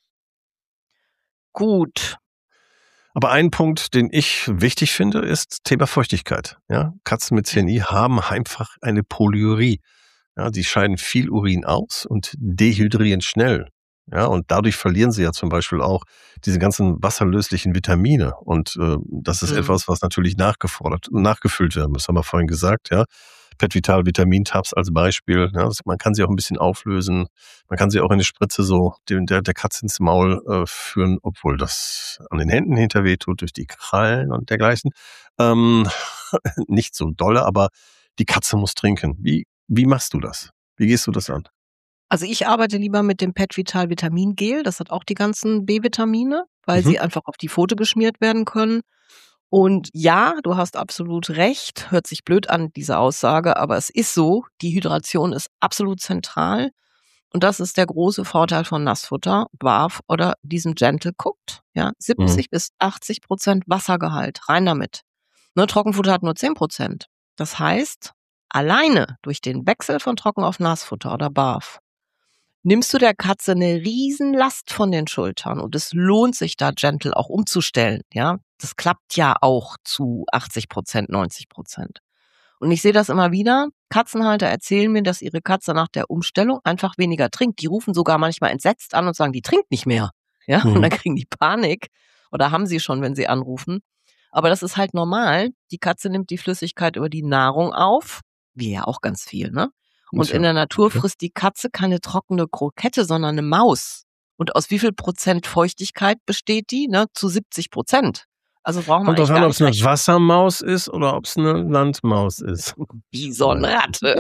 Gut. Aber ein Punkt, den ich wichtig finde, ist Thema Feuchtigkeit, ja? Katzen mit Ja. CNI haben einfach eine Polyurie. Ja, die scheiden viel Urin aus und dehydrieren schnell, ja? Und dadurch verlieren sie ja zum Beispiel auch diese ganzen wasserlöslichen Vitamine. Und, äh, das ist Mhm. etwas, was natürlich nachgefordert nachgefüllt werden muss, haben wir vorhin gesagt, ja? Petvital Vitamintabs als Beispiel, ne? Also, man kann sie auch 'n bisschen auflösen. Man kann sie auch in 'ne Spritze so dem der der Katze ins Maul, äh, führen, obwohl das an den Händen hinterher wehtut durch die Krallen und dergleichen. Ähm, nicht so dolle, aber die Katze muss trinken. Wie wie machst du das? Wie gehst du das an? Also, ich arbeite lieber mit dem Petvital Vitamingel. Das hat auch die ganzen B-Vitamine, weil Mhm. sie einfach auf die Pfote geschmiert werden können. Und ja, du hast absolut recht, hört sich blöd an, diese Aussage, aber es ist so, die Hydration ist absolut zentral. Und das ist der große Vorteil von Nassfutter, Barf oder diesem Gentle Cooked, ja? Mhm. siebzig bis achtzig Prozent Wassergehalt, rein damit. Ne, Trockenfutter hat nur zehn Prozent. Das heißt, alleine durch den Wechsel von Trocken auf Nassfutter oder Barf nimmst du der Katze 'ne Riesenlast von den Schultern und es lohnt sich da Gentle auch umzustellen, ja? Das klappt ja auch zu achtzig Prozent, neunzig Prozent. Und ich sehe das immer wieder. Katzenhalter erzählen mir, dass ihre Katze nach der Umstellung einfach weniger trinkt. Die rufen sogar manchmal entsetzt an und sagen: „Die trinkt nicht mehr.“ Ja, und Mhm. dann kriegen die Panik oder haben sie schon, wenn sie anrufen. Aber das ist halt normal. Die Katze nimmt die Flüssigkeit über die Nahrung auf, wir ja auch ganz viel, ne? Und Ist in ja der Natur okay. frisst die Katze keine trockene Krokette, sondern 'ne Maus. Und aus wie viel Prozent Feuchtigkeit besteht die, ne? Zu siebzig Prozent. Also, brauchen wir Kommt drauf eigentlich an, gar ob's nicht 'ne rechnen. Wassermaus ist oder ob's 'ne Landmaus ist. Nein. Bisonratte.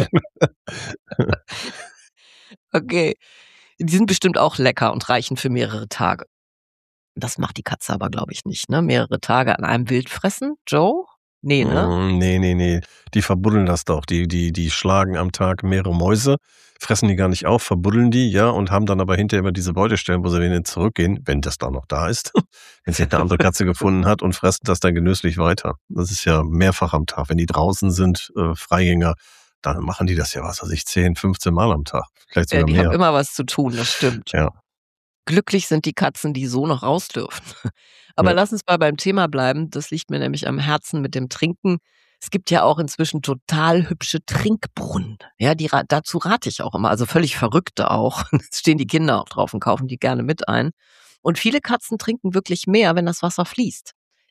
Okay. Die sind bestimmt auch lecker und reichen für mehrere Tage. Das macht die Katze aber, glaube ich, nicht, ne? Mehrere Tage an einem Wild fressen, Joe? Ne, ne? Hm, ne, ne, ne. Die verbuddeln das doch. Die die die schlagen am Tag mehrere Mäuse, fressen die gar nicht auf, verbuddeln die, ja, und haben dann aber hinterher immer diese Beutestellen, wo sie wieder zurückgehen, wenn das da noch da ist. Wenn sich 'ne andere Katze gefunden hat und fressen das dann genüsslich weiter. Das ist ja mehrfach am Tag. Wenn die draußen sind, äh, Freigänger, dann machen die das ja, was weiß ich, zehn, fünfzehn Mal am Tag, vielleicht Ja, sogar die haben mehr. immer was zu tun, das stimmt. Ja. Glücklich sind die Katzen, die so noch raus dürfen. Aber Ja. lass uns mal beim Thema bleiben. Das liegt mir nämlich am Herzen mit dem Trinken. Es gibt ja auch inzwischen total hübsche Trinkbrunnen. Ja, die ra dazu rate ich auch immer, also völlig Verrückte auch. Es stehen die Kinder auch drauf und kaufen die gerne mit ein. Und viele Katzen trinken wirklich mehr, wenn das Wasser fließt.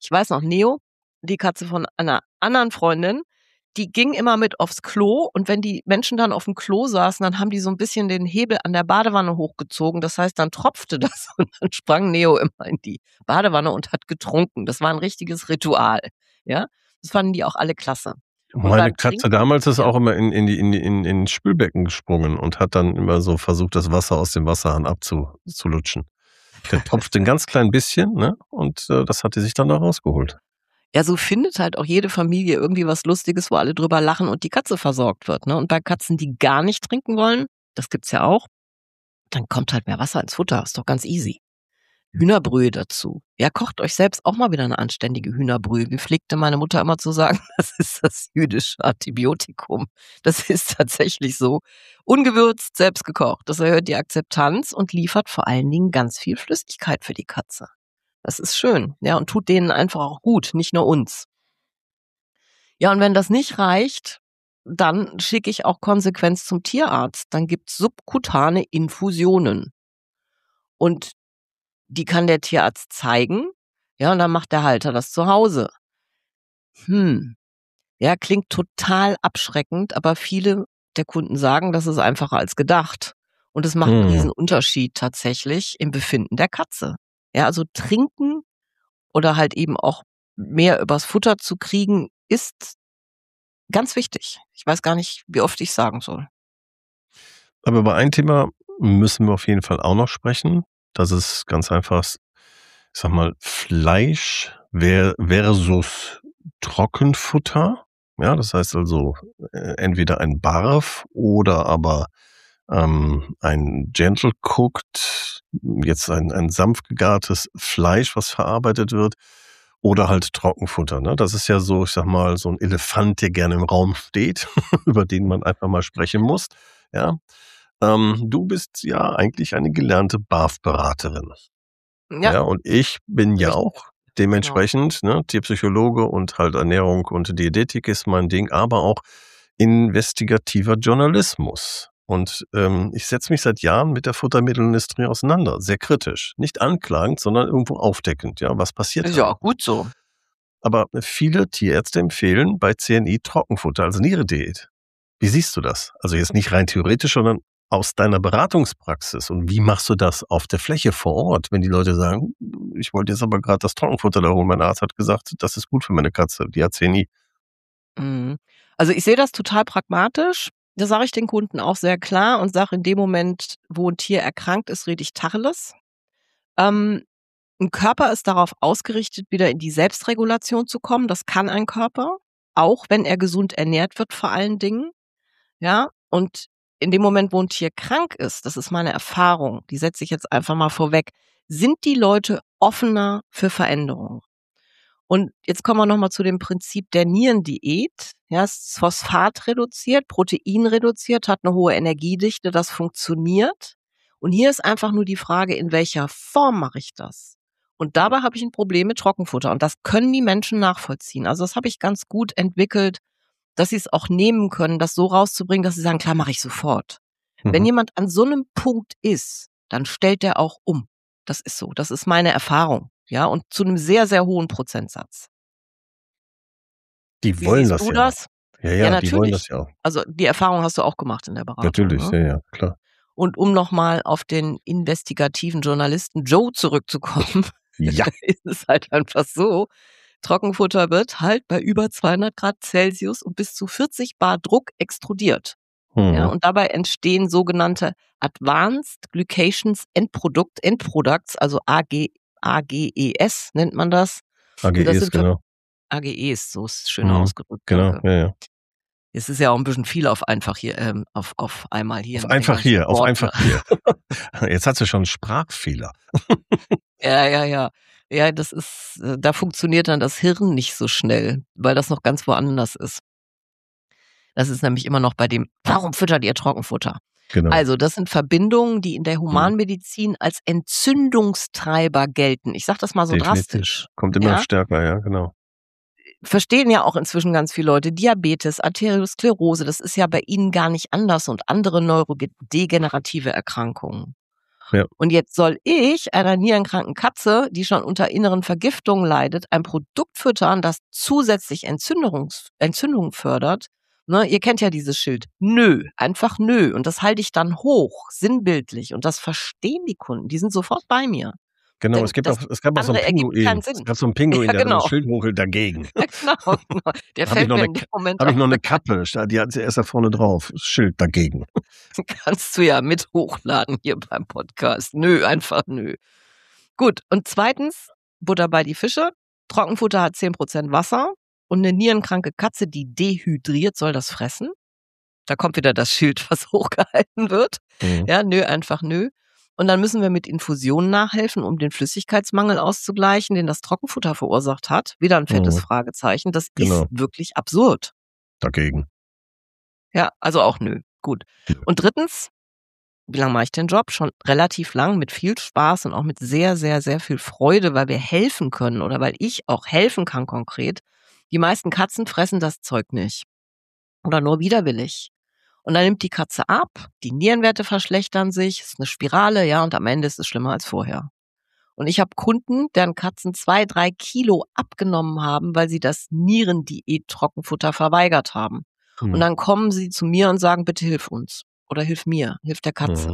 Ich weiß noch, Neo, die Katze von einer anderen Freundin, die ging immer mit aufs Klo und wenn die Menschen dann auf dem Klo saßen, dann haben die so ein bisschen den Hebel an der Badewanne hochgezogen. Das heißt, dann tropfte das und dann sprang Neo immer in die Badewanne und hat getrunken. Das war ein richtiges Ritual, ja. Das fanden die auch alle klasse. Und Meine beim Katze Trinken damals ist ja. auch immer in in die in die in ins Spülbecken gesprungen und hat dann immer so versucht, das Wasser aus dem Wasserhahn abzu zu lutschen. Der tropfte 'n ganz klein bisschen, ne, und, äh, das hat die sich dann da rausgeholt. Ja, so findet halt auch jede Familie irgendwie was Lustiges, wo alle drüber lachen und die Katze versorgt wird, ne? Und bei Katzen, die gar nicht trinken wollen, das gibt's ja auch, dann kommt halt mehr Wasser ins Futter, ist doch ganz easy. Hühnerbrühe dazu. Ja, kocht euch selbst auch mal wieder eine anständige Hühnerbrühe. Wie pflegte meine Mutter immer zu sagen, das ist das jüdische Antibiotikum. Das ist tatsächlich so. Ungewürzt, selbst gekocht. Das erhöht die Akzeptanz und liefert vor allen Dingen ganz viel Flüssigkeit für die Katze. Das ist schön, ja, und tut denen einfach auch gut, nicht nur uns. Ja, und wenn das nicht reicht, dann schicke ich auch konsequent zum Tierarzt. Dann gibt's subkutane Infusionen. Und die kann der Tierarzt zeigen, ja, und dann macht der Halter das zu Hause. Hm, ja, klingt total abschreckend, aber viele der Kunden sagen, das ist einfacher als gedacht. Und es macht einen Mhm. riesen Unterschied tatsächlich im Befinden der Katze. Ja, also trinken oder halt eben auch mehr übers Futter zu kriegen, ist ganz wichtig. Ich weiß gar nicht, wie oft ich sagen soll. Aber über ein Thema müssen wir auf jeden Fall auch noch sprechen. Das ist ganz einfach, ich sage mal, Fleisch ver versus Trockenfutter. Ja, das heißt also, äh, entweder ein Barf oder aber, ähm, ein gentle cooked, jetzt ein ein sanft gegartes Fleisch, was verarbeitet wird, oder halt Trockenfutter, ne? Das ist ja so, ich sage mal, so 'n Elefant, der gerne im Raum steht, über den man einfach mal sprechen muss, ja? Ähm, du bist ja eigentlich eine gelernte Barf-Beraterin. Ja, Ja, und ich bin ja richtig, auch genau. dementsprechend, ne, Tierpsychologe und halt Ernährung und Diätetik ist mein Ding, aber auch investigativer Journalismus. Und, ähm, ich setze mich seit Jahren mit der Futtermittelindustrie auseinander, sehr kritisch. Nicht anklagend, sondern irgendwo aufdeckend, ja, was passiert Ist da ja auch eigentlich? gut so. Aber viele Tierärzte empfehlen bei C N I Trockenfutter, also Niere-Diät. Wie siehst du das? Also jetzt nicht rein theoretisch, sondern aus deiner Beratungspraxis. Und wie machst du das auf der Fläche vor Ort, wenn die Leute sagen: „Ich wollte jetzt aber gerade das Trockenfutter da holen. Mein Arzt hat gesagt, das ist gut für meine Katze, die hat C N I." Mhm. Also, ich sehe das total pragmatisch. Das sage ich den Kunden auch sehr klar und sage, in dem Moment, wo 'n Tier erkrankt ist, rede ich Tacheles. Ähm, 'n Körper ist darauf ausgerichtet, wieder in die Selbstregulation zu kommen. Das kann ein Körper, auch wenn er gesund ernährt wird vor allen Dingen, ja? Und in dem Moment, wo 'n Tier krank ist, das ist meine Erfahrung, die setze ich jetzt einfach mal vorweg, sind die Leute offener für Veränderung. Und jetzt kommen wir noch mal zu dem Prinzip der Nierendiät. Ja, es ist Phosphat reduziert, Protein reduziert, hat 'ne hohe Energiedichte, das funktioniert. Und hier ist einfach nur die Frage, in welcher Form mache ich das? Und dabei habe ich 'n Problem mit Trockenfutter und das können die Menschen nachvollziehen. Also, das habe ich ganz gut entwickelt, dass sie's auch nehmen können, das so rauszubringen, dass sie sagen: „Klar, mache ich sofort." Wenn Mhm. jemand an so 'nem Punkt ist, dann stellt der auch um. Das ist so. Das ist meine Erfahrung, ja, und zu 'nem sehr, sehr hohen Prozentsatz. Die Wie wollen siehst das du ja auch. das? Ja, Ja, ja, die wollen natürlich. das ja auch. Also, die Erfahrung hast du auch gemacht in der Beratung, Natürlich, ne? ja, ja, klar. Und um noch mal auf den investigativen Journalisten Joe zurückzukommen, Ja. ist es halt einfach so, Trockenfutter wird halt bei über zweihundert Grad Celsius und bis zu vierzig Bar Druck extrudiert. Ja, Mhm. und dabei entstehen sogenannte Advanced Glycations End Product End Products, also AG AGES nennt man das. Und das A G Es, sind für genau. AGEs, so ist schöner Mhm. ausgedrückt, Genau, danke. ja, ja. Es ist ja auch 'n bisschen viel auf einfach hier, ähm, auf auf einmal hier Auf mit den einfach ganzen hier, auf Worten. einfach hier. Jetzt hat sie schon 'n Sprachfehler. Ja, ja, ja. Ja, das ist äh, da funktioniert dann das Hirn nicht so schnell, weil das noch ganz woanders ist. Das ist nämlich immer noch bei dem: „Warum füttert ihr Trockenfutter?" Genau. Also, das sind Verbindungen, die in der Mhm. Humanmedizin als Entzündungstreiber gelten. Ich sage das mal so Definitiv. drastisch, Kommt immer ja? stärker, ja, genau. Verstehen ja auch inzwischen ganz viele Leute. Diabetes, Arteriosklerose, das ist ja bei ihnen gar nicht anders und andere neurodegenerative Erkrankungen. Ja. Und jetzt soll ich einer nierenkranken Katze, die schon unter inneren Vergiftungen leidet, ein Produkt füttern, das zusätzlich Entzündungs Entzündung fördert. Ne, ihr kennt ja dieses Schild. Nö, einfach nö. Und das halte ich dann hoch, sinnbildlich. Und das verstehen die Kunden. Die sind sofort bei mir. Genau, Denn es gibt das auch, es gab auch so 'n andere ergibt keinen Pinguin. Es Sinn. gab so 'n Pinguin, Ja, der hatte das genau. Schild hochgehalten dagegen. Ja, genau, genau. Der Habe ich fällt noch mir 'ne in dem K Moment habe ich auch noch 'ne ein. Kappe, sta die hat sie erst da vorne drauf. Schild dagegen. Kannst du ja mit hochladen hier beim Podcast. Nö, einfach nö. Gut, und zweitens, Butter bei die Fische. Trockenfutter hat zehn Prozent Wasser und 'ne nierenkranke Katze, die dehydriert, soll das fressen. Da kommt wieder das Schild, was hochgehalten wird. Mhm. Ja, nö, einfach nö. Und dann müssen wir mit Infusionen nachhelfen, um den Flüssigkeitsmangel auszugleichen, den das Trockenfutter verursacht hat. Wieder ein fettes Mhm. Fragezeichen. Das ist Genau. wirklich absurd. Dagegen. Ja, also auch nö. Gut. Nö. Und drittens, wie lange mache ich den Job? Schon relativ lang, mit viel Spaß und auch mit sehr, sehr, sehr viel Freude, weil wir helfen können oder weil ich auch helfen kann konkret. Die meisten Katzen fressen das Zeug nicht. Oder nur widerwillig. Und dann nimmt die Katze ab, die Nierenwerte verschlechtern sich, ist eine Spirale, ja, und am Ende ist es schlimmer als vorher. Und ich habe Kunden, deren Katzen zwei, drei Kilo abgenommen haben, weil sie das Nierendiät-Trockenfutter verweigert haben. Und Mhm. dann kommen sie zu mir und sagen, bitte hilf uns. Oder hilf mir, hilf der Katze. Mhm.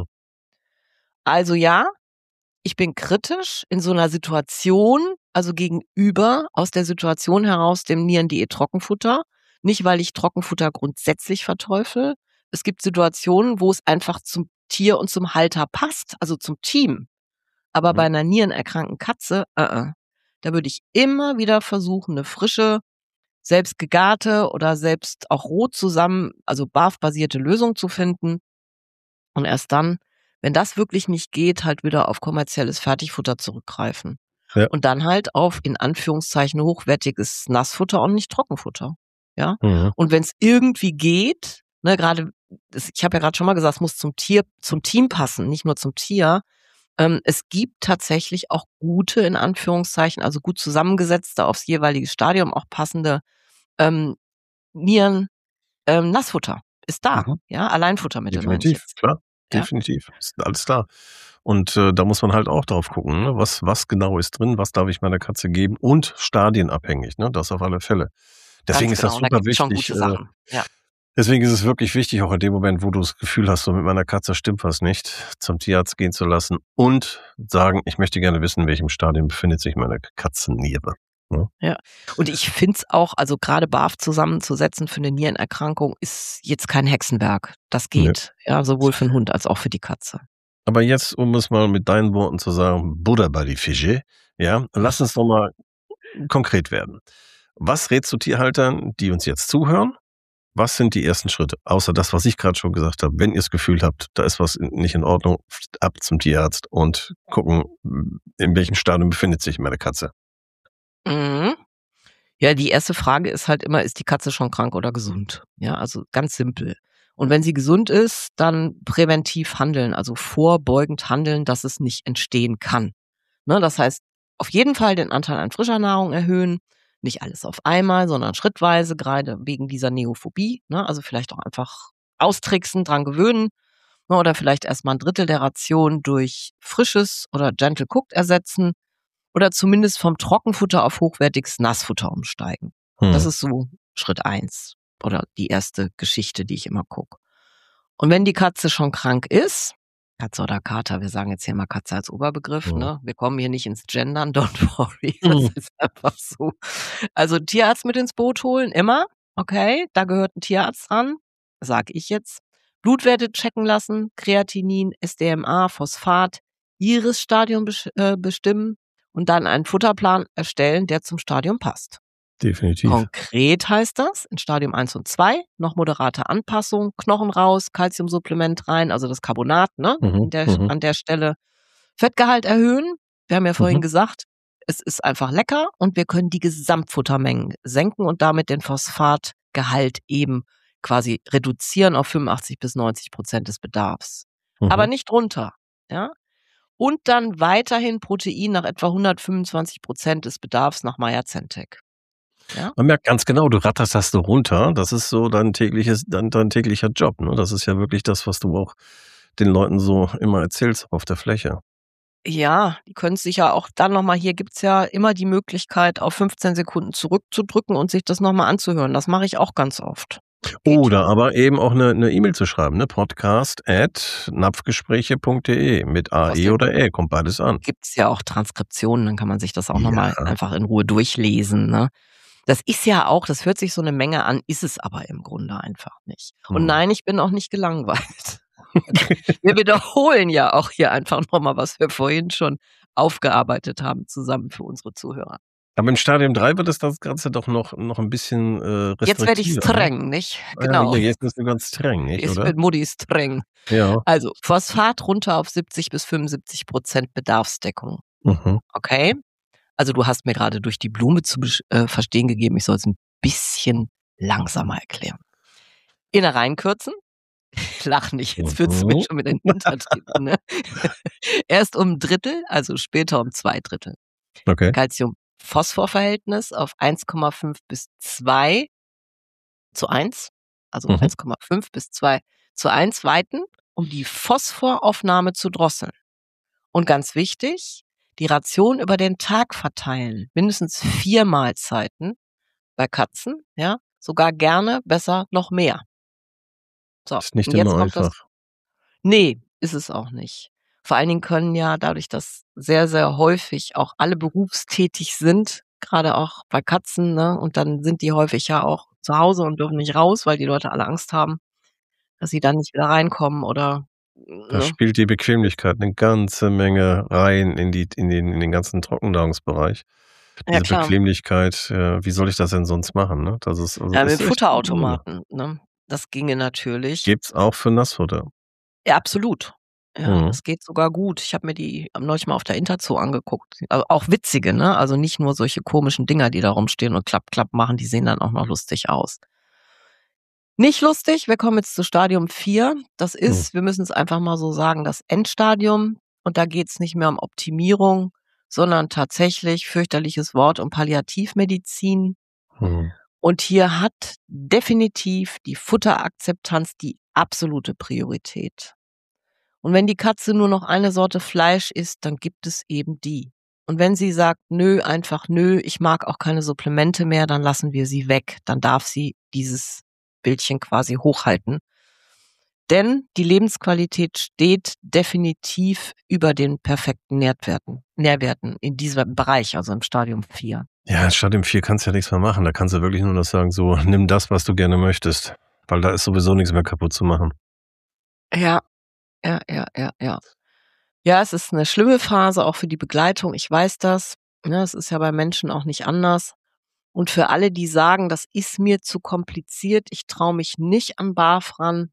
Also ja, ich bin kritisch in so einer Situation, also gegenüber, aus der Situation heraus dem Nierendiät-Trockenfutter. Nicht, weil ich Trockenfutter grundsätzlich verteufel. Es gibt Situationen, wo es einfach zum Tier und zum Halter passt, also zum Team. Aber bei Mhm. einer nierenerkrankten Katze, äh, äh. Da würde ich immer wieder versuchen, eine frische, selbst gegarte oder selbst auch roh zusammen, also B A F-basierte Lösung zu finden. Und erst dann, wenn das wirklich nicht geht, halt wieder auf kommerzielles Fertigfutter zurückgreifen. Ja. Und dann halt auf, in Anführungszeichen, hochwertiges Nassfutter und nicht Trockenfutter. Ja. Mhm. Und wenn es irgendwie geht, ne, gerade, ich habe ja gerade schon mal gesagt, es muss zum Tier, zum Team passen, nicht nur zum Tier. Ähm, es gibt tatsächlich auch gute, in Anführungszeichen, also gut zusammengesetzte, aufs jeweilige Stadium auch passende ähm, Nieren, ähm, Nassfutter. Ist da, Mhm. ja, Alleinfuttermittel meine ich Definitiv, jetzt. klar. Ja. Definitiv. Ist alles klar. Und, äh, da muss man halt auch drauf gucken, ne? Was was genau ist drin? Was darf ich meiner Katze geben? Und stadienabhängig, ne? Das auf alle Fälle. Deswegen Ganz ist das genau. Und da super gibt's schon wichtig, gute äh Sachen. Ja. deswegen ist es wirklich wichtig, auch in dem Moment, wo du das Gefühl hast, so mit meiner Katze stimmt was nicht, zum Tierarzt gehen zu lassen und sagen: „Ich möchte gerne wissen, in welchem Stadium befindet sich meine Katzenniere", ne? Ja. Und ich finde es auch, also gerade B A F zusammenzusetzen für eine Nierenerkrankung ist jetzt kein Hexenwerk. Das Ne. geht, ja, sowohl für 'n Hund als auch für die Katze. Aber jetzt, um es mal mit deinen Worten zu sagen, Butter bei die Fische, ja, lass uns doch mal konkret werden. Was rätst du Tierhaltern, die uns jetzt zuhören? Was sind die ersten Schritte? Außer das, was ich gerade schon gesagt habe. Wenn ihr das Gefühl habt, da ist was in nicht in Ordnung, ab zum Tierarzt und gucken, in welchem Stadium befindet sich meine Katze. Mhm. Ja, die erste Frage ist halt immer, ist die Katze schon krank oder gesund? Ja, also ganz simpel. Und wenn sie gesund ist, dann präventiv handeln, also vorbeugend handeln, dass es nicht entstehen kann. Ne, das heißt, auf jeden Fall den Anteil an frischer Nahrung erhöhen, nicht alles auf einmal, sondern schrittweise, gerade wegen dieser Neophobie, ne? Also vielleicht auch einfach austricksen, dran gewöhnen, ne? Oder vielleicht erst mal ein Drittel der Ration durch frisches oder Gentle Cooked ersetzen oder zumindest vom Trockenfutter auf hochwertiges Nassfutter umsteigen. Das Mhm. ist so Schritt eins oder die erste Geschichte, die ich immer gucke. Und wenn die Katze schon krank ist, Katze oder Kater, wir sagen jetzt hier mal Katze als Oberbegriff, Mhm. ne? Wir kommen hier nicht ins Gendern, don't worry, Mhm. das ist einfach so. Also Tierarzt mit ins Boot holen, immer, okay, da gehört ein Tierarzt dran, sage ich jetzt. Blutwerte checken lassen, Kreatinin, S D M A, Phosphat, Iris-Stadium besch äh, bestimmen und dann einen Futterplan erstellen, der zum Stadium passt. Definitiv. Konkret heißt das, in Stadium eins und zwei noch moderate Anpassung, Knochen raus, Calciumsupplement rein, also das Carbonat, ne, Mhm. in der, Mhm. an der Stelle. Fettgehalt erhöhen. Wir haben ja vorhin Mhm. gesagt, es ist einfach lecker und wir können die Gesamtfuttermengen senken und damit den Phosphatgehalt eben quasi reduzieren auf fünfundachtzig bis neunzig Prozent des Bedarfs. Aber Mhm. nicht drunter, ja. Und dann weiterhin Protein nach etwa hundertfünfundzwanzig Prozent des Bedarfs nach Meyer-Zentek. Ja? Man merkt ganz genau, du ratterst das so runter. Das ist so dein tägliches dein dein täglicher Job, ne? Das ist ja wirklich das, was du auch den Leuten so immer erzählst auf der Fläche. Ja, die können sich ja auch dann noch mal hier gibt's ja immer die Möglichkeit, auf fünfzehn Sekunden zurückzudrücken und sich das noch mal anzuhören. Das mache ich auch ganz oft. Geht Oder ja. aber eben auch 'ne 'ne E-Mail zu schreiben, ne? podcast at napfgespräche punkt de mit A E Außerdem oder Ä, kommt beides an. gibt's ja auch Transkriptionen, dann kann man sich das auch noch mal Ja. einfach in Ruhe durchlesen, ne? Das ist ja auch das hört sich so 'ne Menge an, ist es aber im Grunde einfach nicht. Und Mhm. nein, ich bin auch nicht gelangweilt. Wir wiederholen ja auch hier einfach noch mal, was wir vorhin schon aufgearbeitet haben zusammen für unsere Zuhörer. Aber in Stadium drei wird es das Ganze doch noch noch 'n bisschen, äh, Jetzt werde ich restriktiver, ne? streng, nicht? Ah ja, Genau. ja, jetzt bist du ganz streng, nicht, Jetzt oder? wird Mutti streng. Ja. Also, Phosphat runter auf siebzig bis fünfundsiebzig Prozent Bedarfsdeckung. Mhm. Okay? Also, du hast mir grade durch die Blume zu besch äh, verstehen gegeben, ich soll's 'n bisschen langsamer erklären. Innereien kürzen? Lach nicht, jetzt würdest du mir Mhm. schon wieder in den Hintern treten, ne? Erst um 'n Drittel, also später um zwei Drittel. Okay. Calcium-Phosphor-Verhältnis auf eins Komma fünf bis zwei zu eins, also Mhm. eins Komma fünf bis zwei zu eins weiten, um die Phosphoraufnahme zu drosseln. Und ganz wichtig, die Ration über den Tag verteilen, mindestens vier Mahlzeiten bei Katzen, ja, sogar gerne besser noch mehr. So, Ist nicht und immer jetzt kommt das einfach. ne, ist es auch nicht. Vor allen Dingen können ja dadurch, dass sehr, sehr häufig auch alle berufstätig sind, grade auch bei Katzen, ne, und dann sind die häufig ja auch zu Hause und dürfen nicht raus, weil die Leute alle Angst haben, dass sie dann nicht wieder reinkommen oder Da ne? spielt die Bequemlichkeit 'ne ganze Menge rein in die in den in den ganzen Trockennahrungsbereich. Ja, Diese klar. Bequemlichkeit, äh, wie soll ich das denn sonst machen, ne? Das ist also Ja, ist mit echt 'n Dilemma. Futterautomaten, ne? Das ginge natürlich. Gibt's auch für Nassfutter. Ja, absolut. Ja, Mhm. das geht sogar gut. Ich habe mir die neulich mal auf der Interzoo angeguckt. A auch witzige, ne? Also, nicht nur solche komischen Dinger, die da rumstehen und klapp, klapp machen, die sehen dann auch noch lustig aus. Nicht lustig, wir kommen jetzt zu Stadium vier. Das Mhm. ist, wir müssen's einfach mal so sagen, das Endstadium. Und da geht's nicht mehr um Optimierung, sondern tatsächlich, fürchterliches Wort, um Palliativmedizin. Mhm. Und hier hat definitiv die Futterakzeptanz die absolute Priorität. Und wenn die Katze nur noch eine Sorte Fleisch isst, dann gibt es eben die. Und wenn sie sagt: „Nö, einfach nö, ich mag auch keine Supplemente mehr“, dann lassen wir sie weg. Dann darf sie dieses Bildchen quasi hochhalten. Denn die Lebensqualität steht definitiv über den perfekten Nährwerten Nährwerten in diesem Bereich, also im Stadium vier. Ja, in Stadium vier kannst du ja nix mehr machen. Da kannst du wirklich nur noch sagen: „So, nimm das, was du gerne möchtest“, weil da ist sowieso nix mehr kaputt zu machen. Ja, ja, ja, ja, ja. Ja, es ist 'ne schlimme Phase auch für die Begleitung. Ich weiß das, ne? Es ist ja bei Menschen auch nicht anders. Und für alle, die sagen: „Das ist mir zu kompliziert, ich traue mich nicht an BAF ran“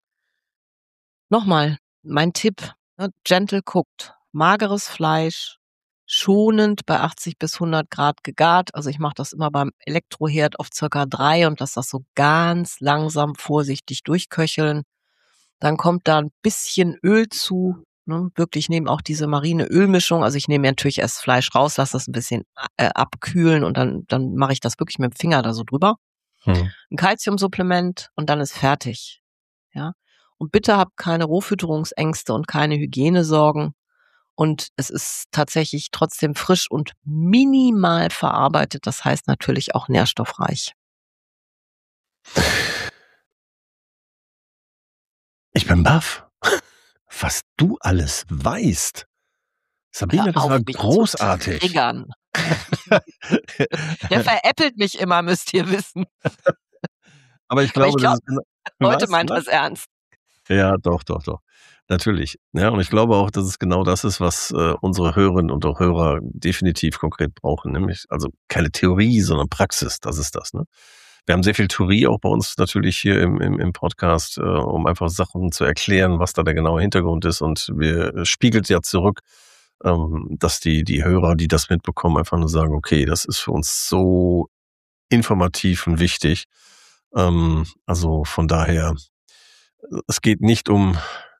Noch mal, mein Tipp, ne, gentle cooked, mageres Fleisch, schonend bei achtzig bis hundert Grad gegart. Also, ich mache das immer beim Elektroherd auf circa drei und lasse das so ganz langsam vorsichtig durchköcheln. Dann kommt da 'n bisschen Öl zu, ne? Wirklich, nehme auch diese Marine-Öl-Mischung. Also, ich nehme mir natürlich erst Fleisch raus, lasse das 'n bisschen a äh, abkühlen und dann dann mache ich das wirklich mit'm Finger da so drüber. Mhm. 'N Kalziumsupplement und dann ist fertig, ja? Und bitte habt keine Rohfütterungsängste und keine Hygienesorgen. Und es ist tatsächlich trotzdem frisch und minimal verarbeitet. Das heißt natürlich auch nährstoffreich. Ich bin baff, was du alles weißt. Hör Sabine, das war auf, mich zu großartig. triggern. Der veräppelt mich immer, müsst ihr wissen. Aber ich Aber ich glaube, das glaube, ist genau heute was, meint was? er's ernst. Ja, doch, doch, doch. Natürlich. Ja, und ich glaube auch, dass es genau das ist, was, äh, unsere Hörerinnen und auch Hörer definitiv konkret brauchen, nämlich also keine Theorie, sondern Praxis, das ist das, ne? Wir haben sehr viel Theorie auch bei uns natürlich hier im im im Podcast, äh, um einfach Sachen zu erklären, was da der genaue Hintergrund ist. Und wir spiegelt ja zurück, ähm, dass die die Hörer, die das mitbekommen, einfach nur sagen: „Okay, das ist für uns so informativ und wichtig.“ Ähm, also von daher, es geht nicht um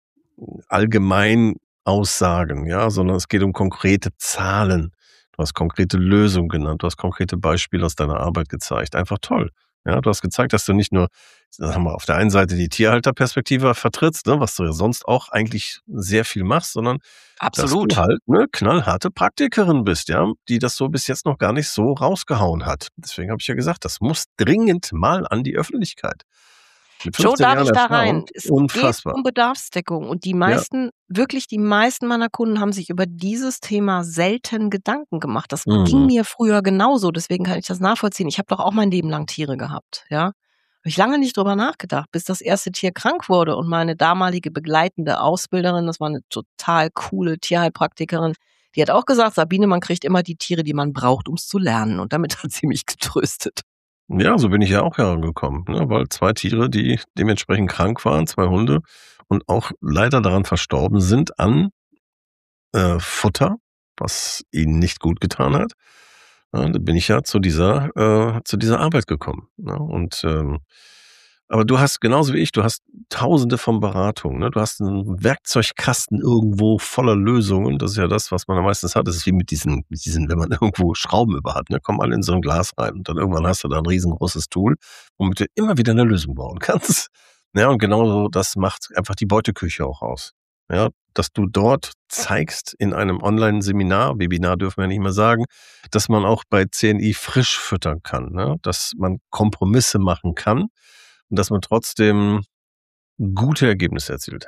Allgemeinaussagen, ja, sondern es geht um konkrete Zahlen. Du hast konkrete Lösungen genannt, du hast konkrete Beispiele aus deiner Arbeit gezeigt. Einfach toll. Ja, du hast gezeigt, dass du nicht nur, sagen wir mal, auf der einen Seite die Tierhalterperspektive vertrittst, ne, was du ja sonst auch eigentlich sehr viel machst, sondern dass du Absolut. halt eine knallharte Praktikerin bist, ja, die das so bis jetzt noch gar nicht so rausgehauen hat. Deswegen habe ich ja gesagt, das muss dringend mal an die Öffentlichkeit. Mit Joe, fünfzehn darf Jahren ich da rein? Erfahrung, Es geht unfassbar. um Bedarfsdeckung und die Ja. meisten, wirklich die meisten meiner Kunden haben sich über dieses Thema selten Gedanken gemacht. Das ging Mhm. mir früher genauso, deswegen kann ich das nachvollziehen. Ich habe doch auch mein Leben lang Tiere gehabt, ja. Habe ich lange nicht drüber nachgedacht, bis das erste Tier krank wurde und meine damalige begleitende Ausbilderin, das war eine total coole Tierheilpraktikerin, die hat auch gesagt, Sabine, man kriegt immer die Tiere, die man braucht, um es zu lernen. Und damit hat sie mich getröstet. Ja, so bin ich ja auch herangekommen, ne, weil zwei Tiere, die dementsprechend krank waren, zwei Hunde und auch leider daran verstorben sind an, äh, Futter, was ihnen nicht gut getan hat. Ja, da bin ich ja zu dieser äh, zu dieser Arbeit gekommen, ne? Und, ähm aber du hast genauso wie ich, du hast Tausende von Beratungen, ne? Du hast 'n Werkzeugkasten irgendwo voller Lösungen. Das ist ja das, was man am meistens hat. Das ist wie mit diesen mit diesen, wenn man irgendwo Schrauben über hat, ne? Kommen alle in so 'n Glas rein und dann irgendwann hast du da 'n riesengroßes Tool, womit du immer wieder 'ne Lösung bauen kannst. Ja, und genauso das macht einfach die Beuteküche auch aus. Ja, dass du dort zeigst in einem Online-Seminar, Webinar dürfen wir nicht mehr sagen, dass man auch bei C N I frisch füttern kann, ne? Dass man Kompromisse machen kann und dass man trotzdem gute Ergebnisse erzielt.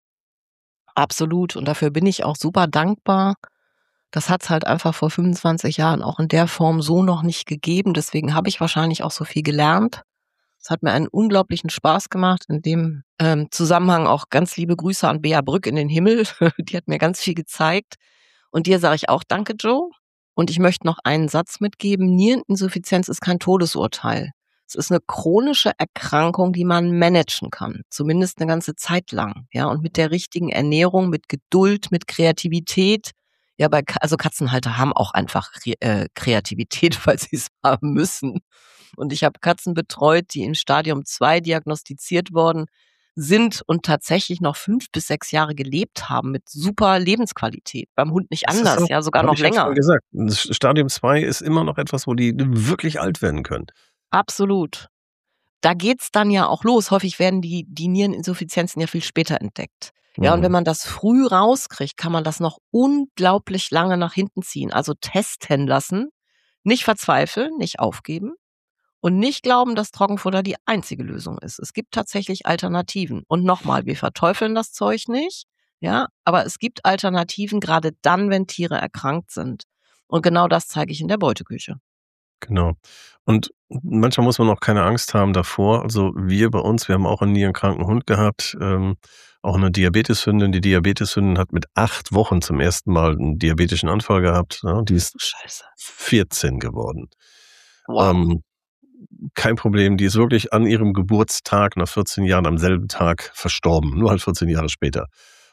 Absolut. Und dafür bin ich auch super dankbar. Das hat's halt einfach vor fünfundzwanzig Jahren auch in der Form so noch nicht gegeben. Deswegen habe ich wahrscheinlich auch so viel gelernt. Es hat mir einen unglaublichen Spaß gemacht. In dem ähm, Zusammenhang auch ganz liebe Grüße an Bea Brück in den Himmel. Die hat mir ganz viel gezeigt. Und dir sage ich auch danke, Joe. Und ich möchte noch einen Satz mitgeben. Niereninsuffizienz ist kein Todesurteil. Es ist eine chronische Erkrankung, die man managen kann. Zumindest eine ganze Zeit lang. Ja, und mit der richtigen Ernährung, mit Geduld, mit Kreativität. Ja, bei, Ka- also Katzenhalter haben auch einfach Kre äh, Kreativität, weil sie es haben müssen. Und ich habe Katzen betreut, die in Stadium zwei diagnostiziert worden sind und tatsächlich noch fünf bis sechs Jahre gelebt haben mit super Lebensqualität. Beim Hund nicht Das ist anders, auch ja, sogar habe noch ich ja vorhin länger. gesagt, das Stadium zwei ist immer noch etwas, wo die wirklich alt werden können. Absolut. Da geht's dann ja auch los. Häufig werden die, die Niereninsuffizienzen ja viel später entdeckt. Ja, und wenn Mhm. man das früh rauskriegt, kann man das noch unglaublich lange nach hinten ziehen. Also testen lassen, nicht verzweifeln, nicht aufgeben und nicht glauben, dass Trockenfutter die einzige Lösung ist. Es gibt tatsächlich Alternativen. Und nochmal, wir verteufeln das Zeug nicht, ja, aber es gibt Alternativen, gerade dann, wenn Tiere erkrankt sind. Und genau das zeige ich in der Beuteküche. Genau. Und manchmal muss man auch keine Angst haben davor. Also wir bei uns, wir haben auch einen nierenkranken Hund gehabt, ähm, auch eine Diabeteshündin. Die Diabeteshündin hat mit acht Wochen zum ersten Mal einen diabetischen Anfall gehabt. Ja, die ist Scheiße. vierzehn geworden. Wow. Ähm, kein Problem, die ist wirklich an ihrem Geburtstag nach vierzehn Jahren am selben Tag verstorben, nur halt vierzehn Jahre später.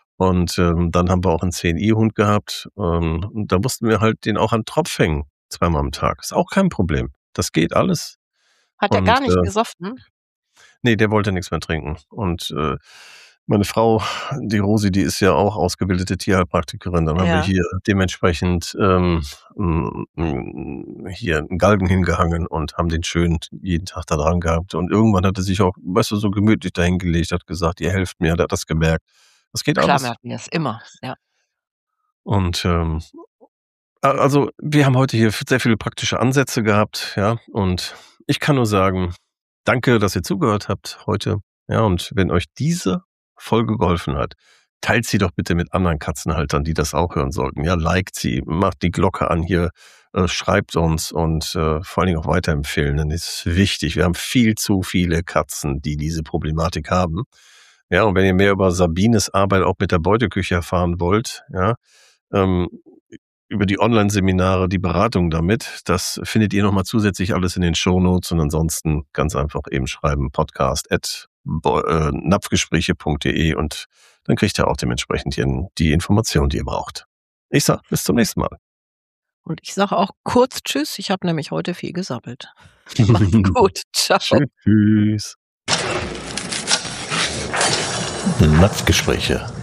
Und ähm, dann haben wir auch einen C N I-Hund gehabt. Ähm, und da mussten wir halt den auch an Tropf hängen, zweimal am Tag. Ist auch kein Problem. Das geht alles. Hat er Und gar nicht äh, gesoffen? nee, der wollte nichts mehr trinken. Und äh, meine Frau, die Rosi, die ist ja auch ausgebildete Tierheilpraktikerin. Dann haben wir Ja, hier dementsprechend ähm, m- m- hier einen Galgen hingehangen und haben den schön jeden Tag da dran gehabt. Und irgendwann hat er sich auch, weißt du, so gemütlich dahingelegt, hat gesagt, ihr helft mir, hat er das gemerkt. Das geht klar alles. merken wir es immer, ja. Und ähm, a also, wir haben heute hier sehr viele praktische Ansätze gehabt, ja, und ich kann nur sagen, danke, dass ihr zugehört habt heute, ja, und wenn euch diese Folge geholfen hat, teilt sie doch bitte mit anderen Katzenhaltern, die das auch hören sollten. Ja, liked sie, macht die Glocke an hier, äh, schreibt uns und, äh, vor allen Dingen auch weiterempfehlen, denn das ist wichtig. Wir haben viel zu viele Katzen, die diese Problematik haben. Ja, und wenn ihr mehr über Sabines Arbeit auch mit der Beuteküche erfahren wollt, ja, ähm, über die Online-Seminare, die Beratung damit, das findet ihr nochmal zusätzlich alles in den Shownotes und ansonsten ganz einfach eben schreiben podcast at bo- äh, napfgespräche punkt de und dann kriegt ihr auch dementsprechend hier die Informationen, die ihr braucht. Ich sag bis zum nächsten Mal. Und ich sage auch kurz Tschüss, ich habe nämlich heute viel gesabbelt. Macht's gut, ciao. Tschüss. Napfgespräche.